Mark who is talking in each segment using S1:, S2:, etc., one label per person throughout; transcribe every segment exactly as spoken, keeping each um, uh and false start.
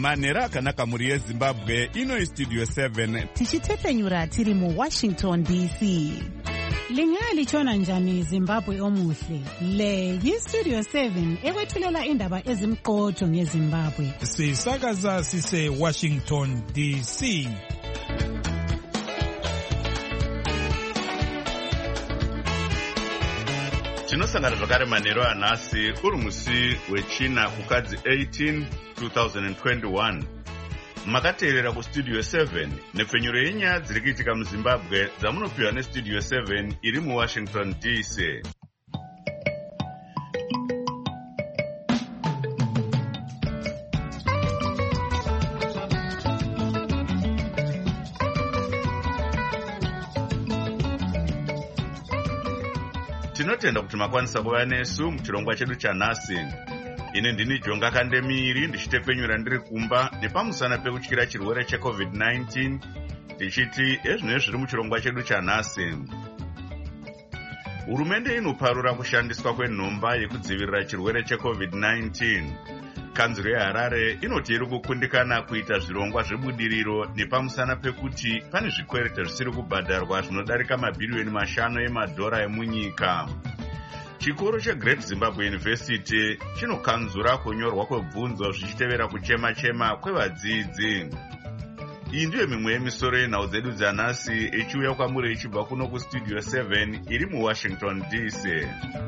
S1: manhero akanaka muri yezimbabwe. Ino istudio seven
S2: tichitetenyura tiri mu Washington D C.
S3: Lingali chona njani Zimbabwe omuhle. Le yistudio seven ekwethulela indaba ezimqotho ngeZimbabwe.
S4: Sisakaza sise Washington D C.
S1: tinosangana zvakare manhero anhasi uri musi wechina kukadzi eighteen two thousand twenty-one. Makateerera kustudio seven nepfenyuro yenyaya dziri kuitika muZimbabwe dzamunopiwa nestudio seven iri muWashington D C. Tinotenda kuti makwanisa kuva nesu muchirongwa chedu chanhasi. Ine ndini Jonga Kandemiri ndichitepfenyura ndiri kumba nepamusana pekutyira chirwere checovid nineteen tichiti ezvino zviri muchirongwa chedu chanhasi. Hurumende inoparura kushandiswa kwenhomba yekudzivirira chirwere checovid nineteen. Kanzuro yeHarare inoti iri kukundikana kuita zvirongwa zvebudiriro nepamusana pekuti pane zvikwereti zvisiri kubhadharwa zvinodarika mabhiriyoni mashanu emadhora emunyika. Chikoro cheGreat Zimbabwe University chinokanzura kunyorwa kwebvunzo zvichitevera kuchema-chema kwevadzidzi. Iyi ndiyo mimwe yemisoro yenhau dzedu dzanhasi ichiuya kwamuri ichibva kuno kustudio seven iri muWashington D C.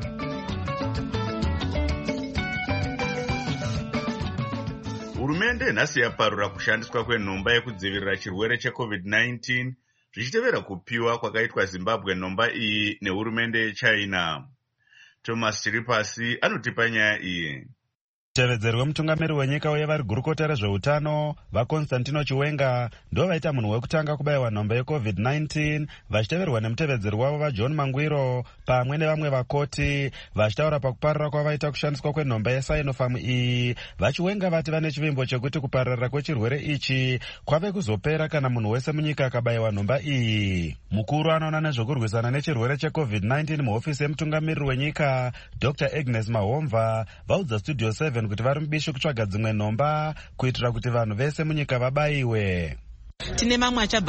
S1: Hurumende nhasi yaparura kushandiswa kwenhomba yekudzivirira chirwere checovid nineteen zvichitevera kupiwa kwakaitwa Zimbabwe nhomba iyi nehurumende yeChina. Thomas Chiripasi anotipa nyaya iyi.
S5: Mutevedzeri wemutungamiri wenyika uye vari gurukota rezveutano vaConstantino Chiwenga ndo vaita munhu wekutanga kubayiwa nhomba yecovid nineteen vachiteverwa nemutevedzeri wavo vaJohn Mangwiro pamwe nevamwe vakoti vachitaura pakuparira kwavaita kushandiswa kwenhomba yeSinopharm iyi. VaChiwenga vati vane chivimbo chekuti kupararira kwechirwere ichi kwave kuzopera kana munhu wese munyika akabayiwa nhomba iyi. Mukuru anoona nezvekurwisana nechirwere checovid nineteen muhofisi yemutungamiriri wenyika Doctor Agnes Mahomva vaudza studio seven kuti vari mubishi kutsvaga dzimwe nhomba kuitira kuti vanhu vese munyika vabayiwe.
S6: Tine mamwe achabva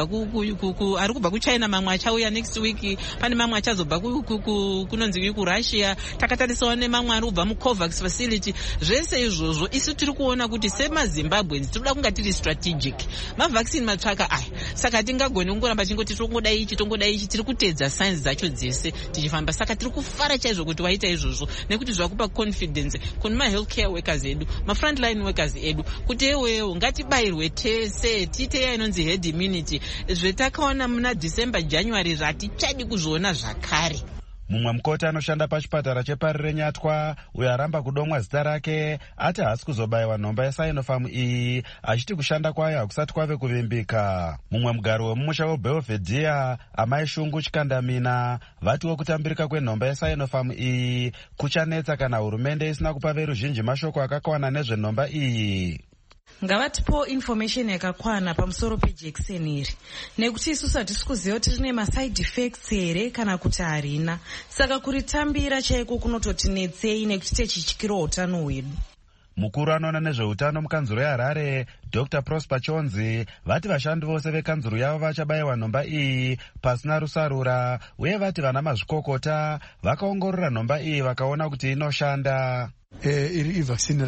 S6: ari kubva kuChina, mamwe achauya next week, pane mamwe achazobva kunonzi kuRussia, takatarisawo nemamwe ari kubva muCovax facility. Zvese izvozvo isu tiri kuona kuti semaZimbabweans tinoda kunga tiri strategic. Mavhaccine matsvaka aya, saka tingagoni kungoramba chingoti tongoda ichi tongoda ichi, tiri kuteedza signs dzacho dzese tichifamba. Saka tiri kufara chaizvo kuti waita izvozvo nekuti zvakupa confidence kune ma-healthcare workers edu, ma-frontline workers edu kuti ewewo ngatibayirwe tese tiite yainonzi head immunity. Zvetakaona muna December January zvatichadi kuzviona zvakare.
S5: Mumwe mukoti anoshanda pachipatara chepari reNyatwa uyo aramba kudomwa zita rake ati haasi kuzobayiwa nhomba yeSinopharm iyi achiti kushanda kwayo hakusati kwave kuvimbika. Mumwe mugari wemumusha weBelvedere Amai Shungu Chikandamina vatiwo kutambirika kwenhomba yeSinopharm iyi kuchanetsa kana hurumende isina kupa veruzhinji mashoko akakwana nezvenhomba iyi.
S2: Ngavatipo information yakakwana pamusoro pejekiseni iri nekuti isusu hatisi kuziva kuti rine maside effects here kana kuti harina, saka kuritambira chaiko kunototinetsei nekuti techityirawo utano hwedu.
S5: Mukuru anoona nezveutano mukanzuro yeHarare Doctor Prosper Chonzi vati vashandi vose vekanzuro yavo vachabayiwa nhomba iyi pasina rusarura uye vati vana mazvikokota vakaongorora nhomba iyi vakaona kuti inoshanda.
S7: iri ivhaccine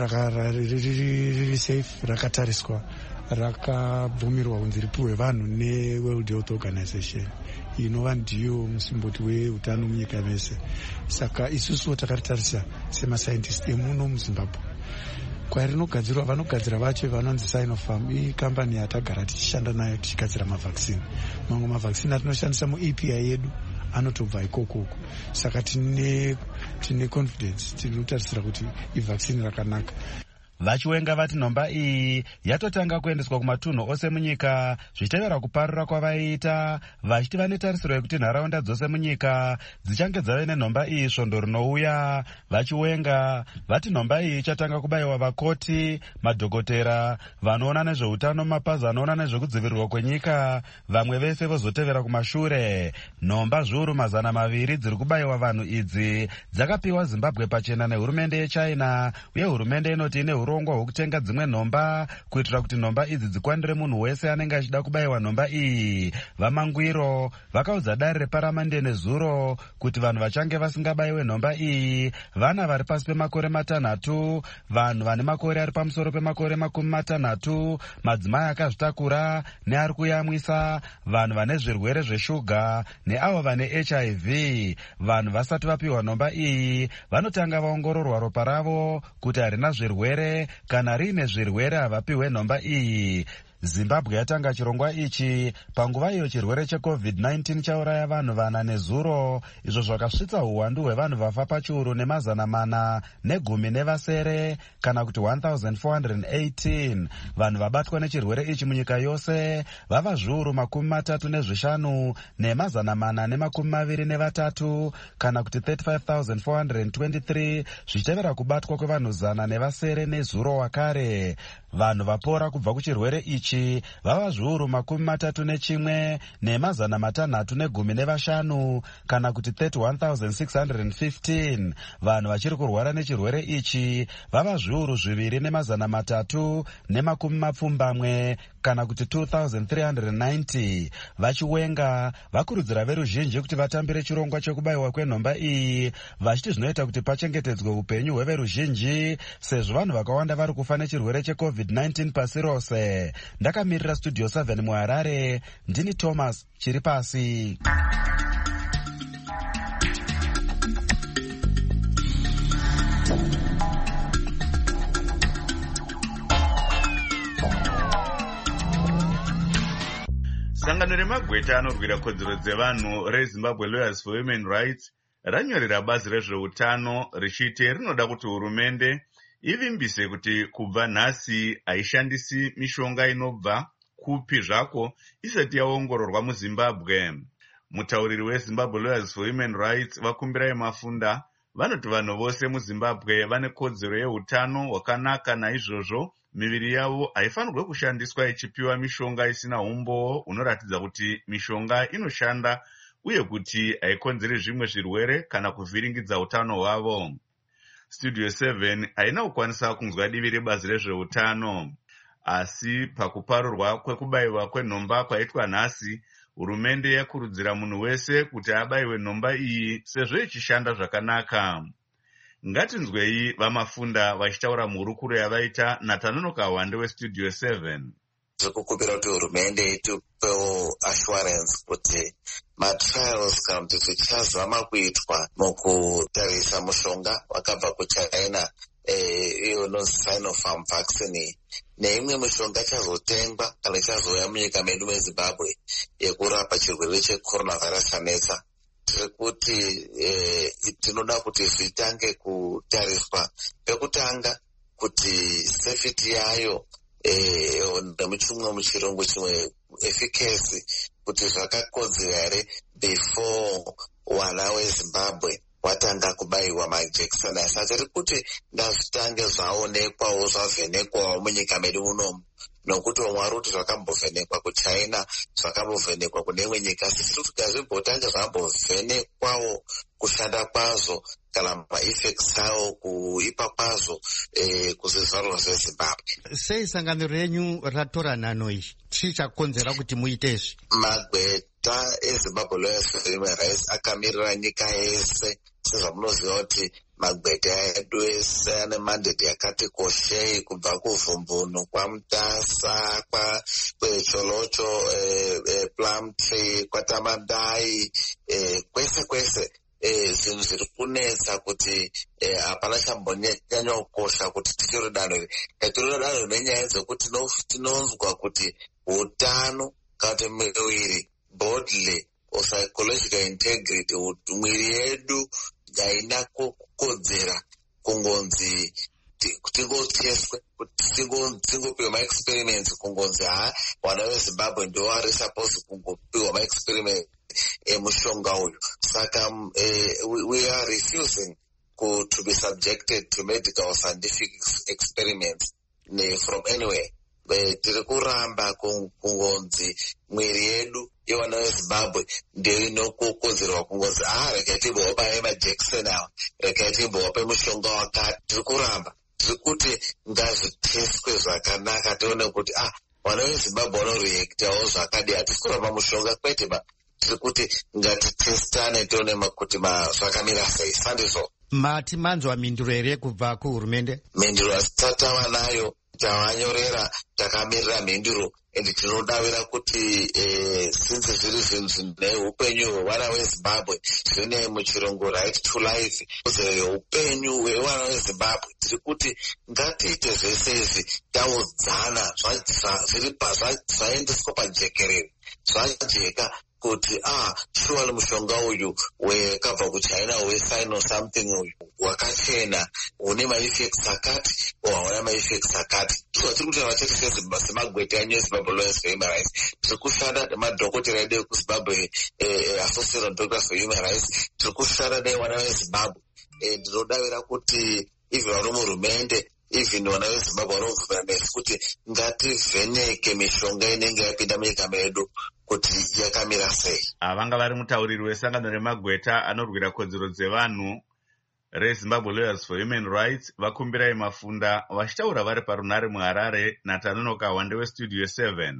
S7: riri safe, rakatariswa, rakabvumirwa kunzi ripiwe vanhu neWorld Health Organization inova ndiyo musimboti weutano munyika mese. Saka isusu takaritarisa semascientist emuno muZimbabwe. Kwarinogadzirwa vanogadzira vacho vanonzi Sinopharm, ikambani yatagara tichishanda nayo tichigadzira mavaccine. Mamwe mavaccine atinoshandisa muE P I yedu anotobva ikoko. Saka tine tine confidence, tinotarisira kuti ivaccine rakanaka.
S5: VaChiwenga vati nhomba iyi yatotanga kuendeswa kumatunhu ose munyika zvichitevera kuparura kwavaita, vachiti vane tarisiro yekuti nharaunda dzose munyika dzichange dzave nenhomba iyi svondo rinouya. VaChiwenga vati nhomba iyi ichatanga kubayiwa vakoti, madhokotera, vanoona nezveutano, mapazi anoona nezvekudzivirirwa kwenyika, vamwe vese vozotevera kumashure. Nhomba zviuru mazana maviri dziri kubayiwa vanhu idzi dzakapiwa Zimbabwe pachena nehurumende yeChina, uye hurumende inoti ine urongwa hwekutenga dzimwe nhomba kuitira kuti nhomba idzi dzikwanire munhu wese anenge achida kubayiwa nhomba iyi. Vamangwiro vakaudza Dare reparamende nezuro kuti vanhu vachange vasingabayiwe nhomba iyi vana vari pasi pemakore matanhatu, vanhu vane makore ari pamusoro pemakore makumi matanhatu, madzimai akazvitakura neari kuyamwisa, vanhu vane zvirwere zveshuga neavo vane H I V. Vanhu vasati vapiwa nhomba iyi vanotanga vaongororwa ropa ravo kuti harina zvirwere, kana riine zvirwere havapiwe nhomba iyi. Zimbabwe yatanga chirongwa ichi panguva iyo chirwere checovid nineteen chauraya vanhu vana nezuro, izvo zvakasvitsa uwandu hwevanhu vafa pachiuru nemazana mana negumi nevasere, kana kuti one thousand four hundred eighteen. Vanhu vabatwa nechirwere ichi munyika yose vava zviuru makumi matatu nezvishanu nemazana mana nemakumi maviri nevatatu, kana kuti thirty-five thousand four hundred twenty-three, zvichitevera kubatwa kwevanhu zana nevasere nezuro wakare. Vanhu vapora kubva kuchirwere ichi vava zviuru makumi matatu nechimwe nemazana matanhatu negumi nevashanu, kana kuti thirty-one thousand six hundred fifteen. Vanhu vachiri kurwara nechirwere ichi vava zviuru zviviri nemazana matatu nemakumi mapfumbamwe, kana kuti two thousand three hundred ninety. Vachiwenga vakurudzira veruzhinji kuti vatambire chirongwa chekubayiwa kwenhomba iyi, vachiti zvinoita kuti pachengetedzwe upenyu hweveruzhinji, sezvo vanhu vakawanda vari kufa nechirwere checovid nineteen pasi rose. Ndakamirira studio seven muHarare, ndini Thomas Chiripasi.
S1: Sangano remagweta anorwira kodzero dzevanhu reZimbabwe Lawyers for Human Rights ranyorera bazi rezveutano richiti rinoda kuti hurumende ivimbise kuti kubva nhasi haishandisi mishonga inobva kupi zvako isati yaongororwa muZimbabwe. Mutauriri weZimbabwe Lawyers for Human Rights Vakumbirai Mafunda vanoti vanhu vose muZimbabwe vane kodzero yeutano hwakanaka, naizvozvo miviri yavo haifanirwe kushandiswa ichipiwa mishonga isina umbowo unoratidza kuti mishonga inoshanda uye kuti haikonzeri zvimwe zvirwere kana kuvhiringidza utano hwavo. Studio seven haina kukwanisa kunzwa divi rebazi rezveutano, asi pakuparurwa kwekubayiwa kwenhomba kwaitwa nhasi, hurumende yakurudzira munhu wese kuti abayiwe nhomba iyi sezvo ichishanda zvakanaka. Ngatinzwei Vamafunda vachitaura muhurukuro yavaita naTanonoka Wande weStudio seven.
S8: Zvekukubira kuti hurumende itipewo assurance kuti matrials kana kuti zvichazama kuitwa mukutarisa mushonga wakabva kuChina iyo inonzi Sinopharm vaccine neimwe mishonga ichazotengwa kana ichazouya munyika medu meZimbabwe yekurapa chirwere checoronavirus chanetsa. Tiri kuti eh, tinoda kuti zvitange kutariswa pekutanga kuti safety yayo eh, nemuchimwe muchirungu chimwe efficacy kuti zvakakodzera here before wana weZimbabwe watanga kubayiwa majekiseni. Asi tiri kuti ngazvitange zvaonekwawo zvavhenekwawo munyika medu munomu, nokuti wamwari kuti zvakambovhenekwa kuChina, zvakambovhenekwa kune imwe nyika. Sisi tikazvimbotange zvambovhenekwawo kushanda kwazvo kana maeffects awo kuipa kwazvo eh, kuzvizvarwa zveZimbabwe.
S9: Sei sangano renyu ratora nhano iyi? Chii chakonzera kuti muite izvi?
S8: Magweta eZimbabwe Lawyers for Human Rights akamirira nyika yese. Sezvamunoziva kuti magweta edu ese ane mandate yakati koshei, kubva kuvhumbunu kwaMutasa, kwecholocho, eh, eh, Plumtree, kwaTamadai, eh, kwese kwese zvinhu zviri kunetsa kuti hapana chambonyanya kukosha kuti tichiri danho iri. Tiri danho nenyaya dzekuti tinonzwa kuti utano kana kuti miviri bodily or psychological integrity, mwiri yedu haina kukodzera kungonzi tingoteswe, tingopiwa maexperiments kungonzi ha wana weZimbabwe ndo wari supposed kungopiwa maexperiments emushonga uyu. Saka uh, we, we are refusing to, to be subjected to medical scientific experiments ne, from anywhere. Tiri kuramba kungonzi mwiri yedu yewana weZimbabwe ndio inokokodzerwa kungonzi ah rekai timbopa majekiseni awa, rekai timbopa mushonga wakati. Tiri kuramba tiri kuti ngazviteswe zvakanaka tione kuti ah vana vezimbabwe vanoreactawo zvakadii. hatisi kuramba mushonga kwete ba, tiri kuti ngatitestane tione kuti zvakamira sei. sandizvo
S9: mati manzwa mhinduro here kubva kuhurumende?
S8: mhinduro hasisati tava nayo, tavanyorera, takamirira mhinduro, ende tinodavira kuti eh, since zviri zvinhu zvine upenyu hwevana vezimbabwe, zvine muchirungu right to life, upenyu hwevana vezimbabwe, tiri kuti ngatiite zvese izvi taudzana zviri zvaendeswa pajekerere, zvajeka kuti ah shuwa mushonga uyu wakabva kuchina wesign something uyu wakachena une maeffects akati hauna maeffects akati. so tiri kuti vachati semagwete anyu ezimbabwe lawyers for human rights, tiri kushanda nemadhokotera edu ekuzimbabwe association of doctors for human rights, tiri kushanda nevana vezimbabwe. ndinodavira kuti even vari muhurumende, even vana vezimbabwe vanovhura nesu kuti ngativheneke mishonga inenge yapinda munyika medu kuti yakamira sei.
S1: Vanga vari mutauriri wesangano remagweta anorwira kodzero dzevanhu reZimbabwe Lawyers for Human Rights vakumbirai mafunda vachitaura vari parunare muHarare naTanonoka Wande weStudio seven.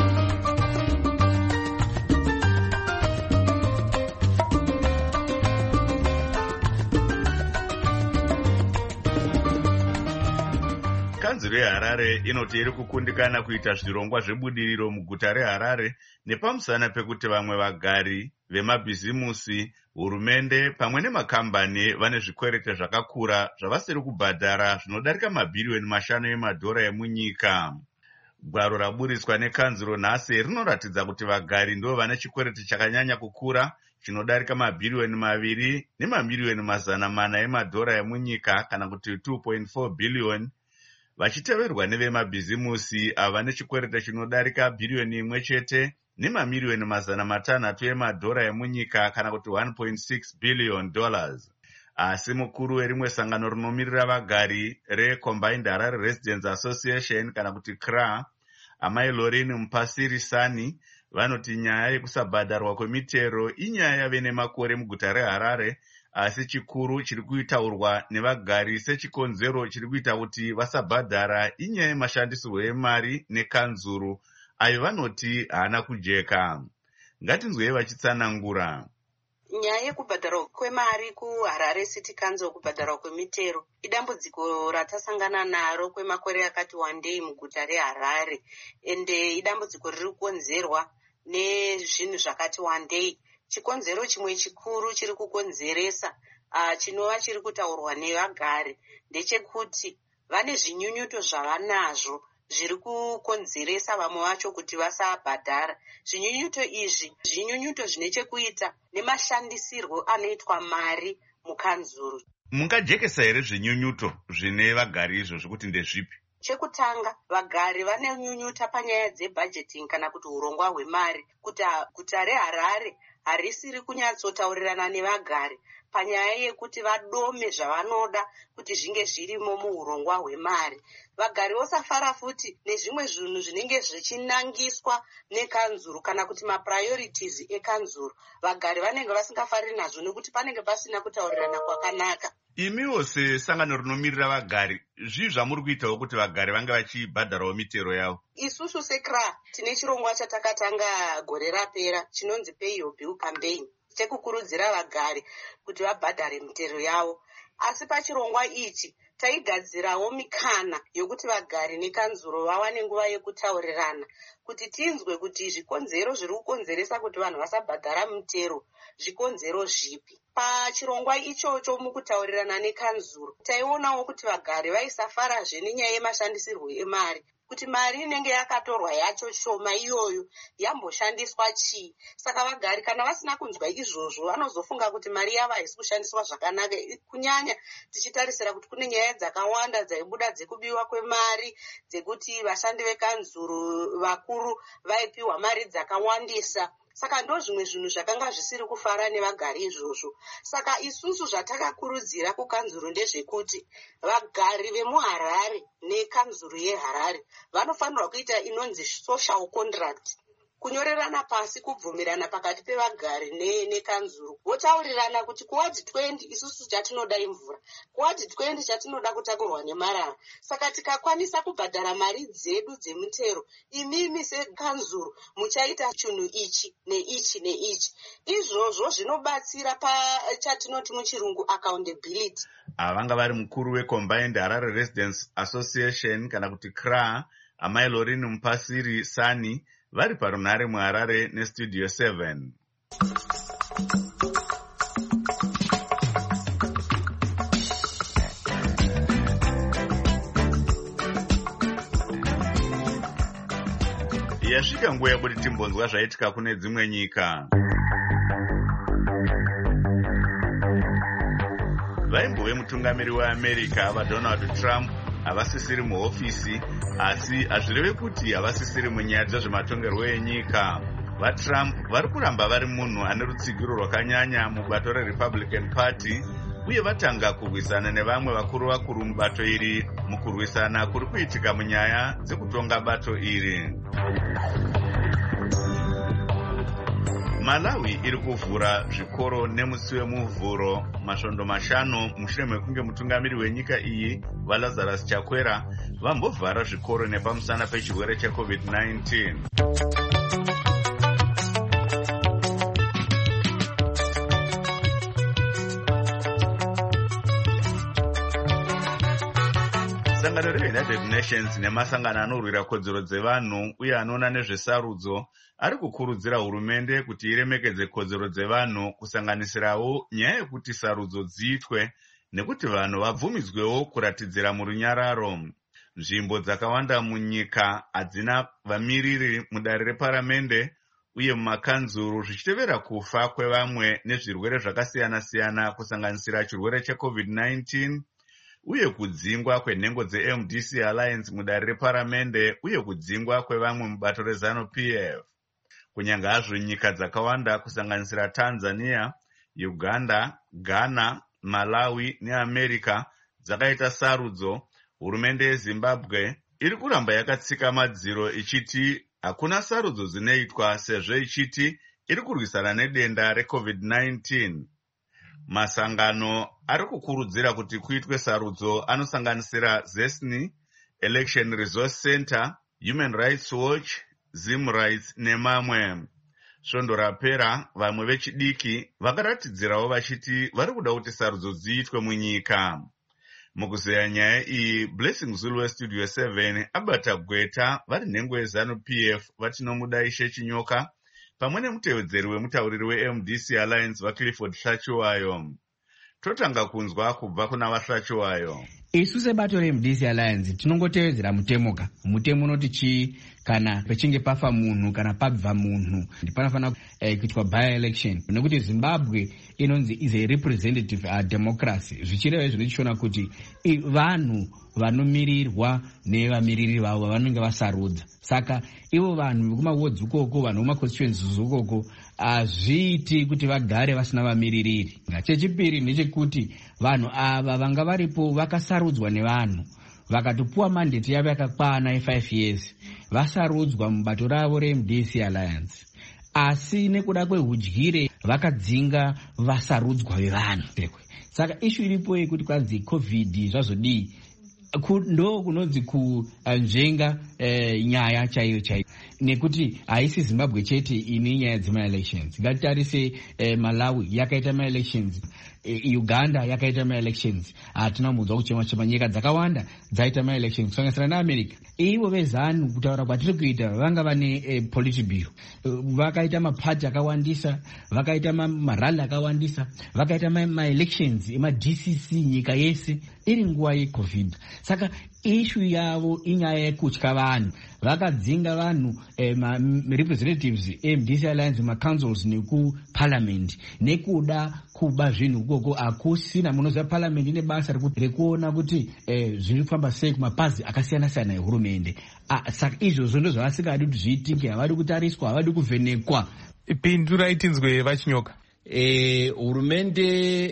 S1: Kanzuro yeHarare inoti iri kukundikana kuita zvirongwa zvebudiriro muguta reHarare nepamusana pekuti vamwe vagari vemabhizimusi, hurumende pamwe nemakambani vane zvikwerete zvakakura zvavasiri kubhadhara zvinodarika mabhiriyoni mashanu emadhora emunyika. Gwaro raburiswa nekanzuro nhasi rinoratidza kuti vagari ndo vane chikwerete chakanyanya kukura chinodarika mabhiriyoni maviri nemamiliyoni mazana mana emadhora emunyika kana kuti two point four billion, vachiteverwa nevemabhizimusi ava nechikwerete chinodarika bhiriyoni imwe chete nemamiliyoni mazana matanhatu emadhora emunyika kana kuti one point six billion dollars. Asi mukuru werimwe sangano rinomirira vagari reCombined Harare Residents Association kana kuti C R A, Amai Lorini Mpasirisani, vanoti nyaya yekusabhadharwa kwemitero inyaya yave nemakore muguta reHarare, asi chikuru chiri kuitaurwa nevagari sechikonzero chiri kuita kuti vasabhadhara inyaya yemashandisirwo emari nekanzuru ayo vanoti haana kujeka. Ngatinzwei vachitsanangura.
S10: Nyaya yekubhadharwa kwemari kuHarare City Council, kubhadharwa kwemitero idambudziko ratasangana naro kwemakore akati wandei muguta reHarare, ende idambudziko riri kukonzerwa nezvinhu zvakati wandei. Chikonzero chimwe chikuru chiri kukonzeresa uh, chinova chiri kutaurwa nevagari ndechekuti vane zvinyunyuto zvavanazvo zviri kukonzeresa vamwe vacho kuti vasabhadhara. Zvinyunyuto izvi zvinyunyuto zvine chekuita nemashandisirwo anoitwa mari mukanzuru.
S1: Mungajekesa here zvinyunyuto zvine vagari izvozvo kuti ndezvipi?
S10: Chekutanga, vagari vane nyunyuta panyaya dzebudgeting kana kuti urongwa hwemari, kuti guta reHarare harisiri kunyatsotaurirana nevagari panyaya yekuti vadome zvavanoda kuti zvinge zvirimo muurongwa hwemari. Vagari vosafara futi nezvimwe zvinhu zvinenge zvichinangiswa nekanzuru kana kuti mapriorities ekanzuru. Vagari vanenge vasingafariri nazvo nekuti panenge pasina kutaurirana kwakanaka.
S1: Imiwo sesangano rinomirira vagari, zvii zvamuri kuitawo kuti vagari vange vachibhadharawo mitero yavo?
S10: Isusu se C R A tine chirongwa chatakatanga gore rapera chinonzi Pay Your Bill Campaign, chekukurudzira vagari kuti vabhadhare mitero yavo. Asi pachirongwa ichi taigadzirawo mikana yokuti vagari nekanzuro vawane nguva yekutaurirana kuti tinzwe kuti zvikonzero zviri kukonzeresa kuti vanhu vasabhadhara mitero zvikonzero zvipi. Pachirongwa ichocho mukutaurirana nekanzuro taionawo kuti vagari vaisafarazve nenyaya yemashandisirwo emari, kuti mari inenge yakatorwa yacho shoma iyoyo yamboshandiswa chii. Saka vagari kana vasina kunzwa izvozvo vanozofunga kuti mari yavo haisi kushandiswa zvakanaka, kunyanya tichitarisira kuti kune nyaya dzakawanda dzaibuda dzekubiwa kwemari, dzekuti vashandi vekanzuro vakuru vaipiwa mari dzakawandisa. Saka ndo zvimwe zvinhu zvakanga zvisiri kufara nevagari izvozvo. Saka isusu zvatakakurudzira kukanzuro ndezvekuti vagari vemuHarare nekanzuro yeHarare vanofanirwa kuita inonzi social contract kunyorerana pasi kubvumirana pakati pevagari nekanzuru, votaurirana kuti kuwadhi twendi isusu chatinoda imvura, kuwadhi twendi chatinoda kutakurwa nemarara. Saka tikakwanisa kubhadhara mari dzedu dzemutero, imimi sekanzuru muchaita chinhu ichi neichi neichi. Izvozvo zvinobatsira pachatinoti muchirungu accountability.
S1: Avanga vari mukuru weCombined Harare Residents Association kana kuti C R A, Amai Lorini Mupasiri Sani, vari parunhare muHarare neStudio seven. Yasvika nguva yekuti timbonzwa zvaitika kune dzimwe nyika. Vaimbove mutungamiri weAmerica vaDonald Trump havasisiri muhofisi, asi hazvireve kuti havasisiri munyaya dzezvematongerwo enyika. VaTrump vari kuramba vari munhu ane rutsigiro rwakanyanya mubato reRepublican Party, uye vatanga kurwisana nevamwe vakuru vakuru mubato iri mukurwisana kuri kuitika munyaya dzekutonga bato iri. Malawi iri kuvhura zvikoro nemusi wemuvhuro masvondo mashanu mushure mekunge mutungamiri wenyika iyi vaLazarus Chakwera vambovhara zvikoro nepamusana pechirwere checovid nineteen. Sangano reUnited Nations nemasangano anorwira kodzero dzevanhu uye anoona nezvesarudzo ari kukurudzira hurumende kuti iremekedze kodzero dzevanhu, kusanganisirawo nyaya yekuti sarudzo dziitwe nekuti vanhu vabvumidzwewo kuratidzira murunyararo. Nzvimbo dzakawanda munyika hadzina vamiriri mudare reparamende uye mumakanzuru, zvichitevera kufa kwevamwe nezvirwere zvakasiyana-siyana kusanganisira chirwere checovid nineteen uye kudzingwa kwenhengo dzeM D C Alliance mudare reparamende uye kudzingwa kwevamwe mubato reZanu-P F. Kunyanga hazvo nyika dzakawanda kusanganisira Tanzania, Uganda, Ghana, Malawi neAmerica dzakaita sarudzo, hurumende yeZimbabwe iri kuramba yakatsika madziro ichiti hakuna sarudzo dzinoitwa sezvo ichiti iri kurwisana nedenda recovid nineteen. Masangano ari kukurudzira kuti kuitwe sarudzo anosanganisira ZESNI, Election Resource Center, Human Rights Watch, Zim Rights nemamwe. Svondo rapera vamwe vechidiki vakaratidzirawo vachiti vari kuda kuti sarudzo dziitwe munyika. Mukuzeya nyaya iyi, Blessing Zulu weStudio seven abata gweta vari nhengo yeZanu-P F vatinomuda Ishe Chinyoka pamwe nemutevedzeri wemutauriri weM D C Alliance vaClifford Hlachiwayo. Totanga kunzwa kubva kuna vaHlachiwayo.
S11: Isu sebato reM D C Alliance tinongotevedzera mutemoka. Mutemo unoti chii kana pechinge pafa munhu kana pabva munhu panofanira eh, kuitwa by election, nekuti Zimbabwe inonzi is a representative uh, democracy, zvichireva izvo zvichiona kuti vanhu vanomirirwa nevamiriri vavo vanenge vasarudza. Saka ivo vanhu vekumawards ukoko, vanhu vekumaconstituencies ukoko hazviiti kuti vagare vasina vamiririri. Chechipiri ndechekuti vanhu ava vanga varipo vakasarudzwa nevanhu vakatopuwa mandate yavo yakakwana ye5 years, vasarudzwa mubato ravo reM D C Alliance, asi nekuda kwehudyire vakadzinga vasarudzwa vevanhu. Saka ishu iripo yekuti kwanzi covid zvazodii ndo kunonzi kunzvenga eh, nyaya chaiyo chaiyo, nekuti haisi Zimbabwe chete ine nyaya dzema-elections. Ngatitarise eh, Malawi yakaita ma-elections, eh, Uganda yakaita ma-elections, hatina mudzwa kuchema chema, nyika dzakawanda dzaita ma-elections kusanganisira naAmerica. Ivo vezanu kutaura kwatiri kuita vanga vane eh, politburo, vakaita mapati akawandisa, vakaita marali akawandisa, vakaita ma-elections ema-D C C nyika yese iri nguva yecovid. Saka ishu yavo inyaya yekutya vanhu, vakadzinga vanhu eh, representatives eM D C Alliance macouncils nekuparliament nekuda kuba zvinhu ukoko. Hakusina munoziva parliament ine basa rekuona kuti eh, zviri kufamba sei kumapazi akasiyana-siyana ehurumende. Ah, saka izvozvo ndo zvavasingadi kuti zviitike, havadi kutariswa, havadi kuvhenekwa.
S4: Pindu raitinzwe vaChinyoka.
S12: Eh, hurumende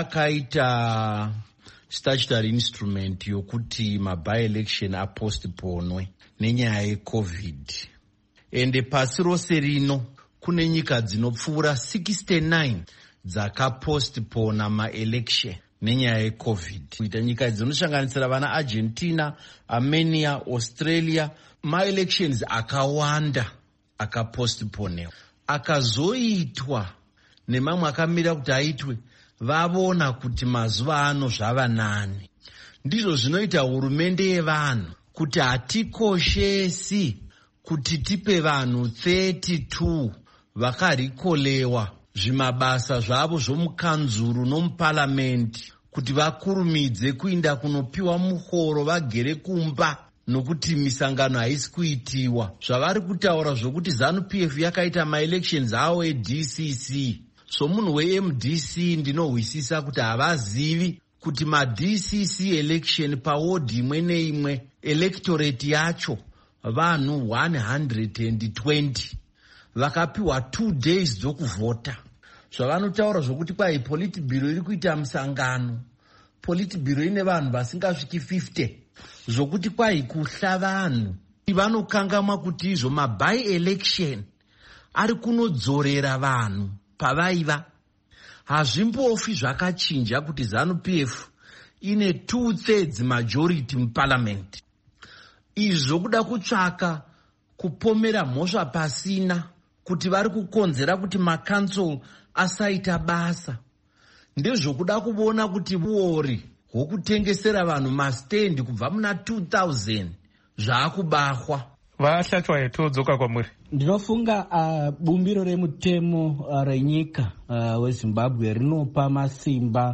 S12: yakaita statutory instrument yokuti maby election apostponwe nenyaya yecovid. ende pasi rose rino kune nyika dzinopfuura sixty-nine dzakapostpona maelection nenyaya yecovid. Kuita nyika idzi dzinosanganisira vana Argentina, Armenia, Australia. Maelections akawanda akapostponewa, akazoitwa nemamwe akamira kuti aitwe, vavona kuti mazuva ano zvava nani. Ndizvo zvinoita hurumende yevanhu kuti hatikoshesi kuti tipe vanhu thirty-two vakarikolewa zvimabasa zvavo zvomukanzuru nomuparamende kuti vakurumidze kuinda kunopiwa muhoro vagere kumba, nokuti misangano haisi kuitiwa. Zvavari kutaura zvokuti ZANU-P F yakaita maelections awo eD C C. So munhu we-M D C ndinohwisisa kuti havazivi kuti ma-D C C election pawodi imwe neimwe electorate yacho vanhu one hundred twenty vakapiwa two days dzokuvhota. Zvavanotaura zvokuti kwai politburo iri kuita musangano, politburo ine vanhu vasingasviki fifty, zvokuti kwai kuhla vanhu. Vanokangamwa kuti izvo maby election ari kunodzorera vanhu pavaiva. Hazvimbofi zvakachinja kuti ZANU-P F ine two thirds majority muparliament. Izvo kuda kutsvaka kupomera mhosva pasina kuti vari kukonzera kuti makansel asaita basa. Ndezvokuda kuona kuti uori hwokutengesera vanhu mastendi kubva muna two thousand zvaakubahwa.
S13: Vashatwa yetodzoka kwamuri.
S11: Ndinofunga uh, bumbiro remutemo uh, renyika uh, weZimbabwe rinopa masimba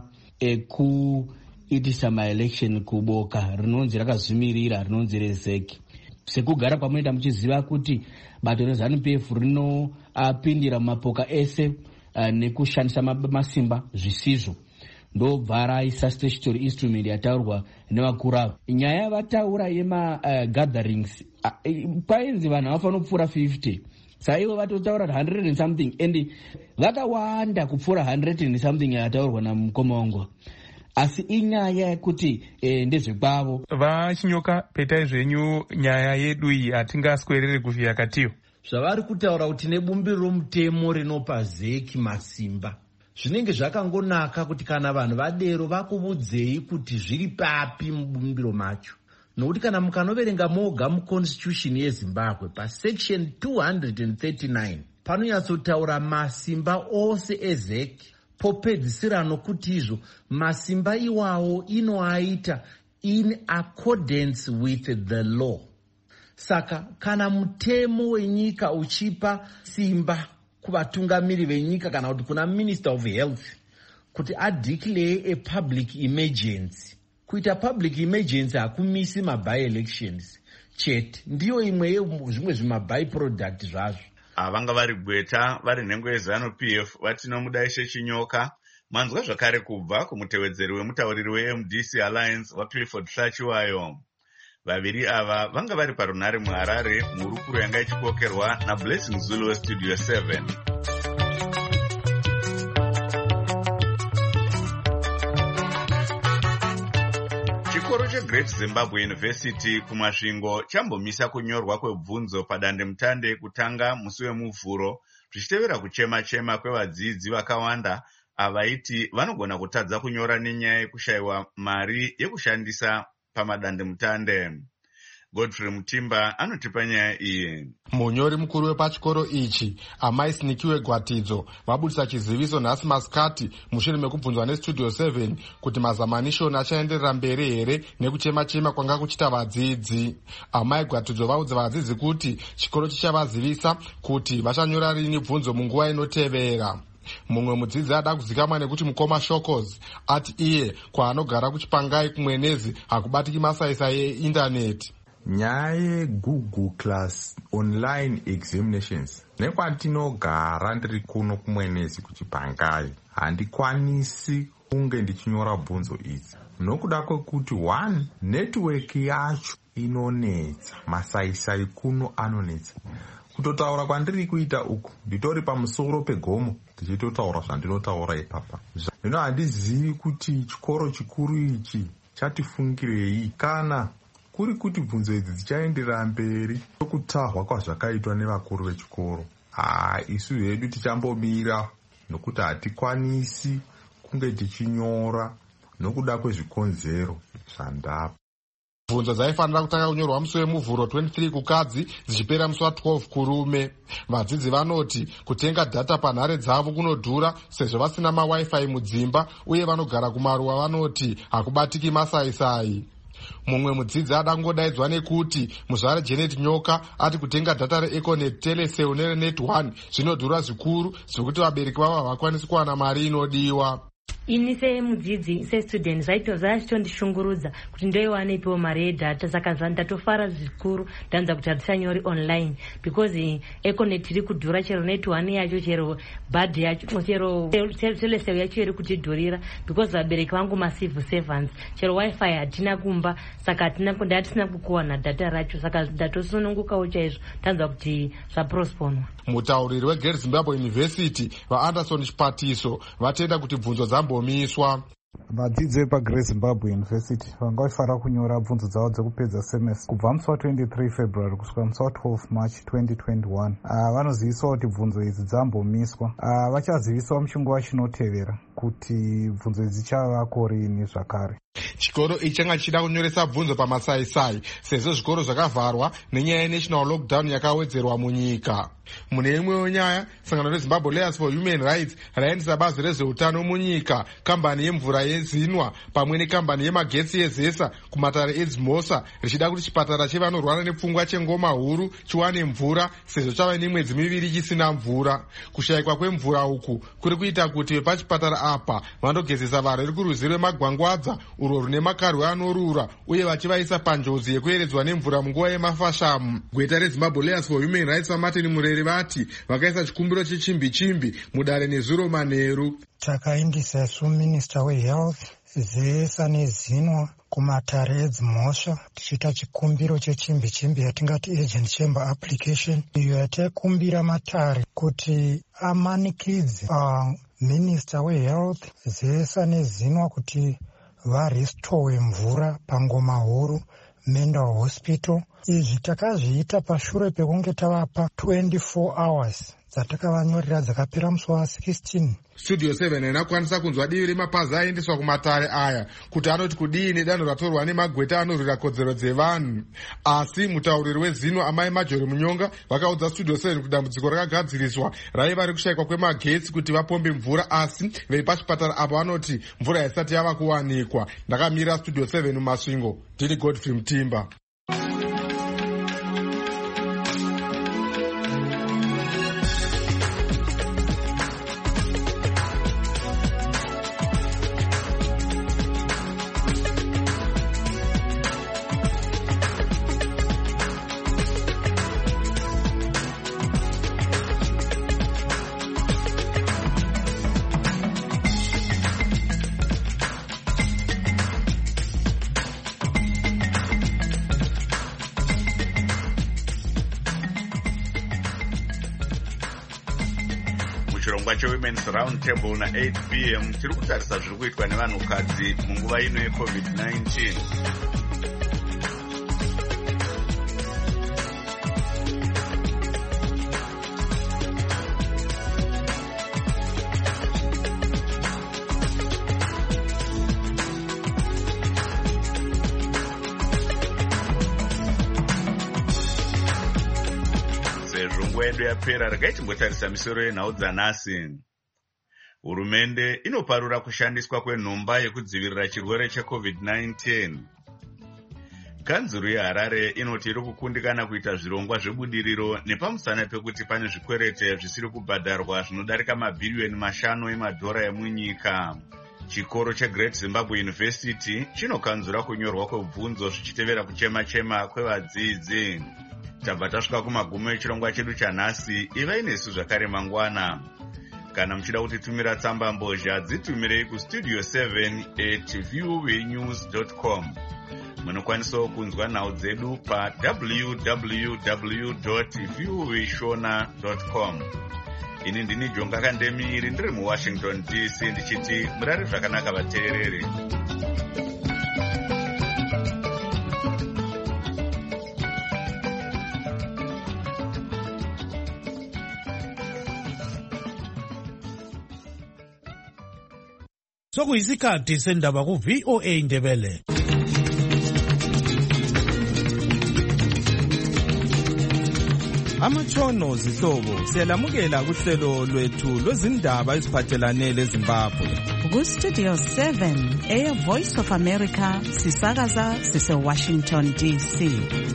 S11: ekuitisa maelection kuboka rinonzi rakazvimirira rinonzi rezeki. Sekugara pamunoita muchiziva kuti bato reZANU-P F rinopindira uh, mumapoka ese uh, nekushandisa masimba zvisizvo. Ndobva raisa statutory instrument yataurwa nevakuru avo. Nyaya yavataura yema uh, gatherings uh, painzi vanhu havafanira kupfuura fifty. Saivo vatotaura one hundred and something and vakawanda kupfuura one hundred and something yataurwa naMukomongwa. Asi inyaya yekuti eh, ndezvekwavo.
S13: Vachinyoka petai zvenyu nyaya yedu iyi hatingaswerere kufira katiyo.
S12: Zvavari kutaura kuti nebumbiro romutemo rinopa zeki masimba. Zvinenge zvakangonaka kuti kana vanhu vadero vakuvudzei kuti zviri papi mubumbiro macho. Nokuti kana mukanoverenga moga muconstitution yeZimbabwe pasection two thirty-nine panonyatsotaura masimba ose ezeki. Popedzisira nokuti izvo masimba iwawo inoaita in accordance with the law. Saka kana mutemo wenyika uchipa simba kuvatungamiri venyika kana kuti kuna Minister of Health kuti adeclare a public emergency. Kuita public emergency hakumisi maby elections chete, ndiyo imwe zvimwe zvimaby product zvazvo.
S1: Avanga vari gweta vari nhengo yeZANU-P F vatinomudaishe chinyoka. Manzwa zvakare kubva kumutevedzeri wemutauriri we-M D C Alliance waClifford Hlachiwayo. Vaviri ava vanga vari parunhare muHarare muhurukuro yanga ichikokerwa naBlessing Zulu weStudio seven. Chikoro cheGreat Zimbabwe University kumasvingo chambomisa kunyorwa kwebvunzo padandemutande kutanga musi wemuvhuro zvichitevera kuchema-chema kwevadzidzi vakawanda avaiti vanogona kutadza kunyora nenyaya yekushayiwa mari yekushandisa pamadandemutande. Godfrey Mutimba anotipa nyaya iyi.
S14: Munyori mukuru wepachikoro ichi Amai Sinikiwe Gwatidzo vabudisa chiziviso nhasi masikati mushure mekubvunzwa neStudio seven kuti mazamanishoni achaenderera mberi here nekuchema-chema kwanga kuchita vadzidzi. Amai Gwatidzo vaudza vadzidzi kuti chikoro chichavazivisa kuti vachanyora rini bvunzo munguva inotevera. Mumwe mudzidzi ada kuzikamwa nekuti Mukoma Shokos ati iye kwaanogara kuchipangai kumwenezi hakubatiki masaisai eindaneti.
S15: Nyaya yeGoogle Class online examinations nekwatinogara ndiri kuno kumwenezi kuchipangai handikwanisi kunge ndichinyora bvunzo idzi nokuda kwekuti one network yacho inonetsa, masaisai kuno anonetsa. Kutotaura kwandiri kuita uku nditori pamusoro pegomo ndichitotaura zvandinotaura ipapa. Zvino handizivi kuti chikoro chikuru ichi chatifungirei kana kuri kuti bvunzo idzi dzichaenderera mberi nokutahwa kwazvakaitwa nevakuru vechikoro. haa isu hedu tichambomira nokuti hatikwanisi kunge tichinyora nokuda kwezvikonzero zvandapa.
S14: Bvunzo dzaifanira kutanga kunyorwa musi wemuvhuro twenty-three kukadzi dzichipera musi wa12 kurume. Vadzidzi vanoti kutenga dhata panhare dzavo kunodhura sezvo vasina mawifi mudzimba uye vanogara kumaruwa vanoti hakubatiki masaisai. Mumwe mudzidzi adangodaidzwa nekuti muzvare Janet Nyoka ati kutenga dhata reEconet, Telecel nereNet one zvinodhura zvikuru zvekuti vabereki vavo havakwanisi kuwana mari inodiwa.
S16: Ini semudzidzi sestudent zvaichitondishungurudza kuti ndoiwanepiwo mari yedhata, saka ndatofara zvikuru ndanza kuti hadzisanyori online because Econet iri kudhura, chero Net one yacho, chero bhadhi yacho, chero Telecel yacho iri kutidhurira because vabereki vangu macivil servants, chero wifi hatina kumba, saka ndatisina kukuwana dhata racho, saka ndatosunungukawo chaizvo ndanza kuti zvaprosponwa.
S14: Mutauriri weGreat Zimbabwe University vaAnderson Chipatiso vatenda kuti bvunzo dzambomiswa.
S17: Vadzidzi vepaGreat Zimbabwe University vanga vachifanira kunyora bvunzo dzavo dzekupedza semester kubva musi wa twenty-three February kusvika musi wa twelve March twenty twenty-one. Uh, vanoziviswa kuti bvunzo idzi dzambomiswa. Uh, vachaziviswa muchinguva chinotevera kuti bvunzo idzi dzichavako rini zvakare.
S14: Chikoro ichi changa chichida kunyoresa bvunzo pamasaisai sezvo zvikoro zvakavharwa nenyaya yenational lockdown yakawedzerwa munyika. Mune imwewo nyaya, sangano reZimbabwe Lawyers for Human Rights raendesa bazi rezveutano munyika, kambani yemvura yeZinwa pamwe nekambani yemagetsi yeZesa kumatare eDzimosa richida kuti chipatara chevanorwara nepfungwa chengoma huru chiwane mvura sezvo chava nemwedzi miviri chisina mvura. Kushayikwa kwemvura uku kuri kuita kuti vepachipatara apa vandogezesa varwere kurwizi rwemagwangwadza urwo rune makarwi anorura uye vachivaisa panjodzi yekueredzwa nemvura munguva yemafashamu. Gweta reZimbabwe Lawyers for Human Rights vaMartin Murere vati vakaisa chikumbiro chechimbi chimbi mudare nezuro manheru.
S18: Takaindisa isu Minister weHealth Zesa neZinwa kumatare eDzimosva tichiita chikumbiro chechimbi chimbi yatingati agent chamber application, iyo yataikumbira matare kuti amanikidze uh, Minister weHealth Zesa neZinwa kuti varestowe mvura pangoma huru Mental Hospital. Izvi takazviita pashure pekunge tavapa twenty-four hours dzatakavanyorera dzakapera musi wa sixteen.
S14: Studio seven inakwanisa kunzwa divi remapazi aendeswa kumatare aya kuti anoti kudii nedanho ratorwa nemagweta anorwira kodzero dzevanhu. Asi mutauriri weZinwa Amai Majori Munyonga vakaudza Studio seven kuti dambudziko rakagadziriswa raiva rekushayikwa kwemagetsi kuti vapombe mvura, asi veipachipatara apa vanoti mvura haisati yava kuwanikwa. Ndakamira Studio seven mumasvingo, ndini Godfrey Mutimba. Chirongwa cheWomen's Round Table na eight p m tiri kutarisa zviri kuitwa nevanhukadzi munguva ino yeCovid nineteen. Yedu yapera rakaichimbotarisa misoro yenhau dzanhasi. Hurumende inoparura kushandiswa kwenhomba yekudzivirira chirwere cheCovid nineteen. Kanzuru yeHarare inoti iri kukundikana kuita zvirongwa zvebudiriro nepamusana pekuti pane zvikwerete zvisiri kubhadharwa zvinodarika mabhiriyoni mashanu emadhora emunyika. Chikoro cheGreat Zimbabwe University chinokanzura kunyorwa kwebvunzo zvichitevera kuchema-chema kwevadzidzi. Tabva tasvika kumagumo echirongwa chedu chanhasi. Ivai nesu zvakare mangwana. Kana muchida kutitumira tsamba mbozha dzitumirei kustudio seven at viewnews dot com. Munokwanisawo kunzwa nhau dzedu pa w w w dot viewshona dot com. Ini ndini Jonga Kandemiri ndiri muWashington D C ndichiti murare zvakanaka vateereri.
S4: sokuyisikhathi sendaba ku-V O A Ndebele.
S19: Amatshono zihlobo siyalamukela kuhlelo lwethu lwezindaba eziphathelane leZimbabwe.
S20: Ku-Studio seven eye-Voice of America sisakaza sise-Washington D C.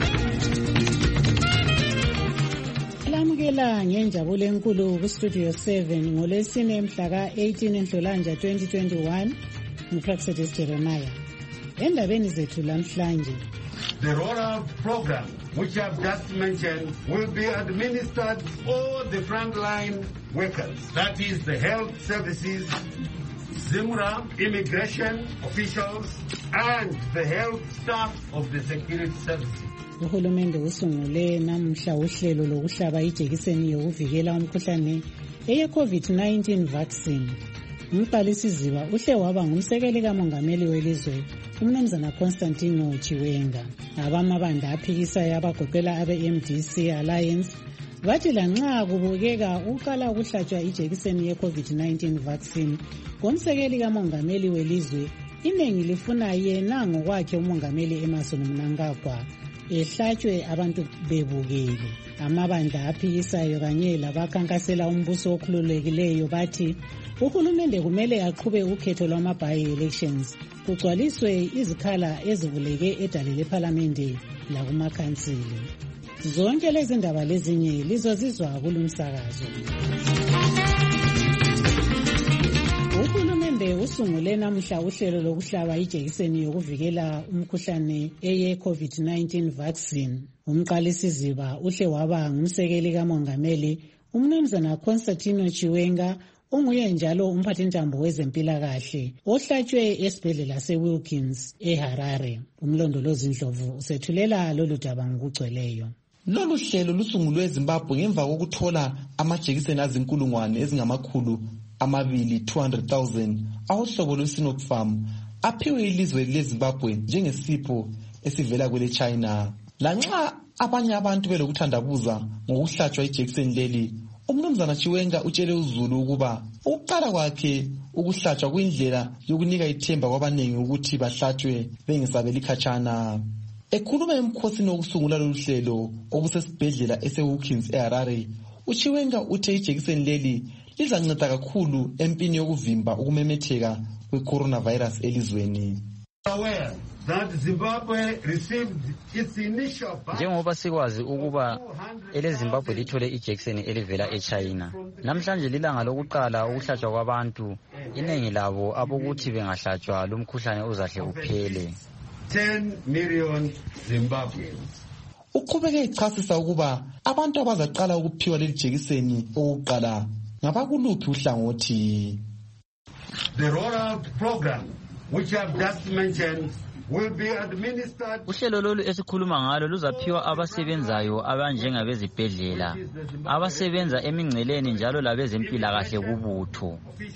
S3: Lamukela ngenjabulo enkulu ku-Studio seven ngolwesine mhla ka-eighteen Nhlolanja twenty twenty-one ngu-Praxedis Jeremiah. Endabeni zethu lamhlanje.
S21: The rollout program, which I've just mentioned, will be administered to all the frontline workers. That is the health services, ZIMRA, immigration officials, and the health staff of the security services.
S3: Uhulumende usungule namuhla uhlelo lokuhlaba ijekiseni yokuvikela umkhuhlane eye-COVID nineteen vaccine. Umqalisiziba uhle waba ngumsekeli kamongameli welizwe umnumzana Constantino Chiwenga. Abamabandla aphikisayo abagoqela abe-M D C Alliance bathi lanxa kubukeka uqala ukuhlatshwa ijekiseni ye-COVID nineteen vaccine ngomsekeli kamongameli welizwe, iningi lifuna yena ngokwakhe umongameli Emmerson Mnangagwa ehlatshwe abantu bebukele. Amabandla aphikisayo kanye labakhankasela umbuso okhululekileyo bathi uhulumende kumele aqhube ukhetho lwama-by-elections kugcwaliswe izikhala ezivuleke edale lephalamende lakumakhansili. Zonke lezi ndaba lezinye lizozizwa kulumsakazo. Uhulumende usungule namuhla uhlelo lokuhlaba ijekiseni yokuvikela umkhuhlane eye-COVID nineteen vaccine. Umqalisiziba uhle waba ngumsekeli kamongameli umnumzana Constantino Chiwenga, onguye njalo umphathintambo wezempilakahle ohlatshwe esibhedlela se-Wilkins eHarare. Umlondolozi Ndlovu usethulela lolu daba ngokugcweleyo.
S22: Lolu hlelo lusungulwe eZimbabwe ngemva kokuthola amajekiseni azinkulungwane ezingamakhulu amabili two hundred thousand ahohlobo lwe-Sinopharm aphiwe ilizwe leZimbabwe njengesipho esivela kwele China. Lanxa abanye abantu belokuthandabuza ngokuhlatshwa ijekiseni leli, umnumzana Chiwenga utshele uZulu ukuba ukuqala kwakhe ukuhlatshwa kuyindlela yokunika ithemba kwabaningi ukuthi bahlatshwe bengesabeli khatshana. Ekhuluma emkhosini wokusungula lolu hlelo obusesibhedlela ese-Wilkins eHarare, uChiwenga uthe ijekiseni leli lizanceda kakhulu empini yokuvimba ukumemetheka kwe-coronavirus elizweni.
S23: Njengoba sikwazi ukuba eleZimbabwe lithole ijekiseni elivela eChina, namhlanje lilanga lokuqala ukuhlatshwa kwabantu, iningi labo abokuthi bengahlatshwa lumkhuhlane uzahle uphele.
S21: ten million Zimbabweans.
S22: Uqhubeke echasisa ukuba abantu abazaqala ukuphiwa leli jekiseni okuqala ngabakuluphi uhlangothi.
S21: The rollout program, which I've just mentioned, will be administered.
S23: Uhlelo lolu esikhuluma ngalo luzaphiwa abasebenzayo abanjengabezibhedlela, abasebenza emingceleni njalo labezempilakahle kubutho,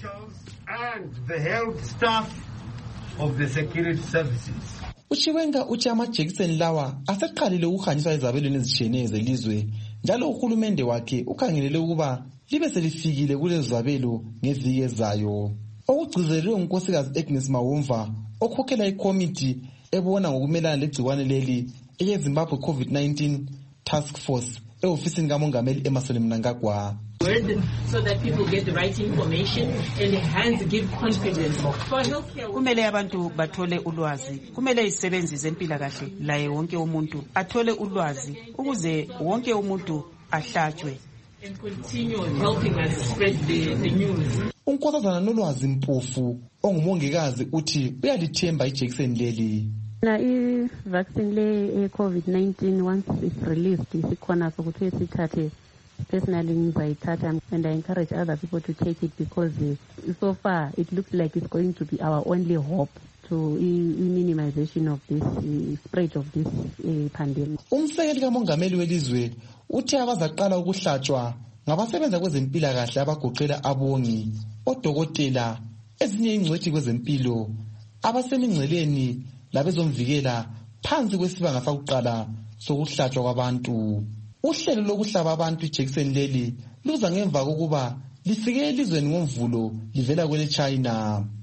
S21: and the health staff of the security services.
S22: uChiwenga uthi amajekiseni lawa aseqalile ukuhanjiswa ezabelweni ezitshiyeneyo zelizwe, njalo uhulumende wakhe ukhangelele ukuba libe selifikile kulezo zabelo ngeviki ezayo. Okugcizelelwe unkosikazi Agnes Mawumva okhokhela ikomiti ebona ngokumelana legciwane leli eye-Zimbabwe COVID nineteen Task Force e-ofisini kamongameli Emmerson Mnangagwa.
S24: So that people get the right information and hence give confidence.
S25: Kumele abantu bathole ulwazi, kumele isebenzi zempilakahle laye wonke umuntu athole ulwazi ukuze wonke umuntu ahlatshwe.
S24: And continue helping us spread the, the news.
S22: Unkosazana nolwazi mpofu ongumongikazi uthi uyalithemba ijekiseni leli.
S26: Na i-vaccine le COVID nineteen once it's released isikhona sokuthi sithathe. Personally, ngizayithatha and I encourage other people to take it because uh, so far it looks like it's going to be our only hope to uh, minimization of this uh, spread of this uh, pandemic.
S22: Umsekeli kamongameli welizwe uthi abazaqala ukuhlatshwa ngabasebenza kwezempilakahle abagoqela abongi, odokotela, ezinye ingcwethi kwezempilo, abasemingceleni labezomvikela phansi kwesibanga sakuqala sokuhlatshwa kwabantu. Uhlelo lokuhlaba abantu ijekiseni leli luza ngemva kokuba lifike elizweni ngomvulo livela kwele China.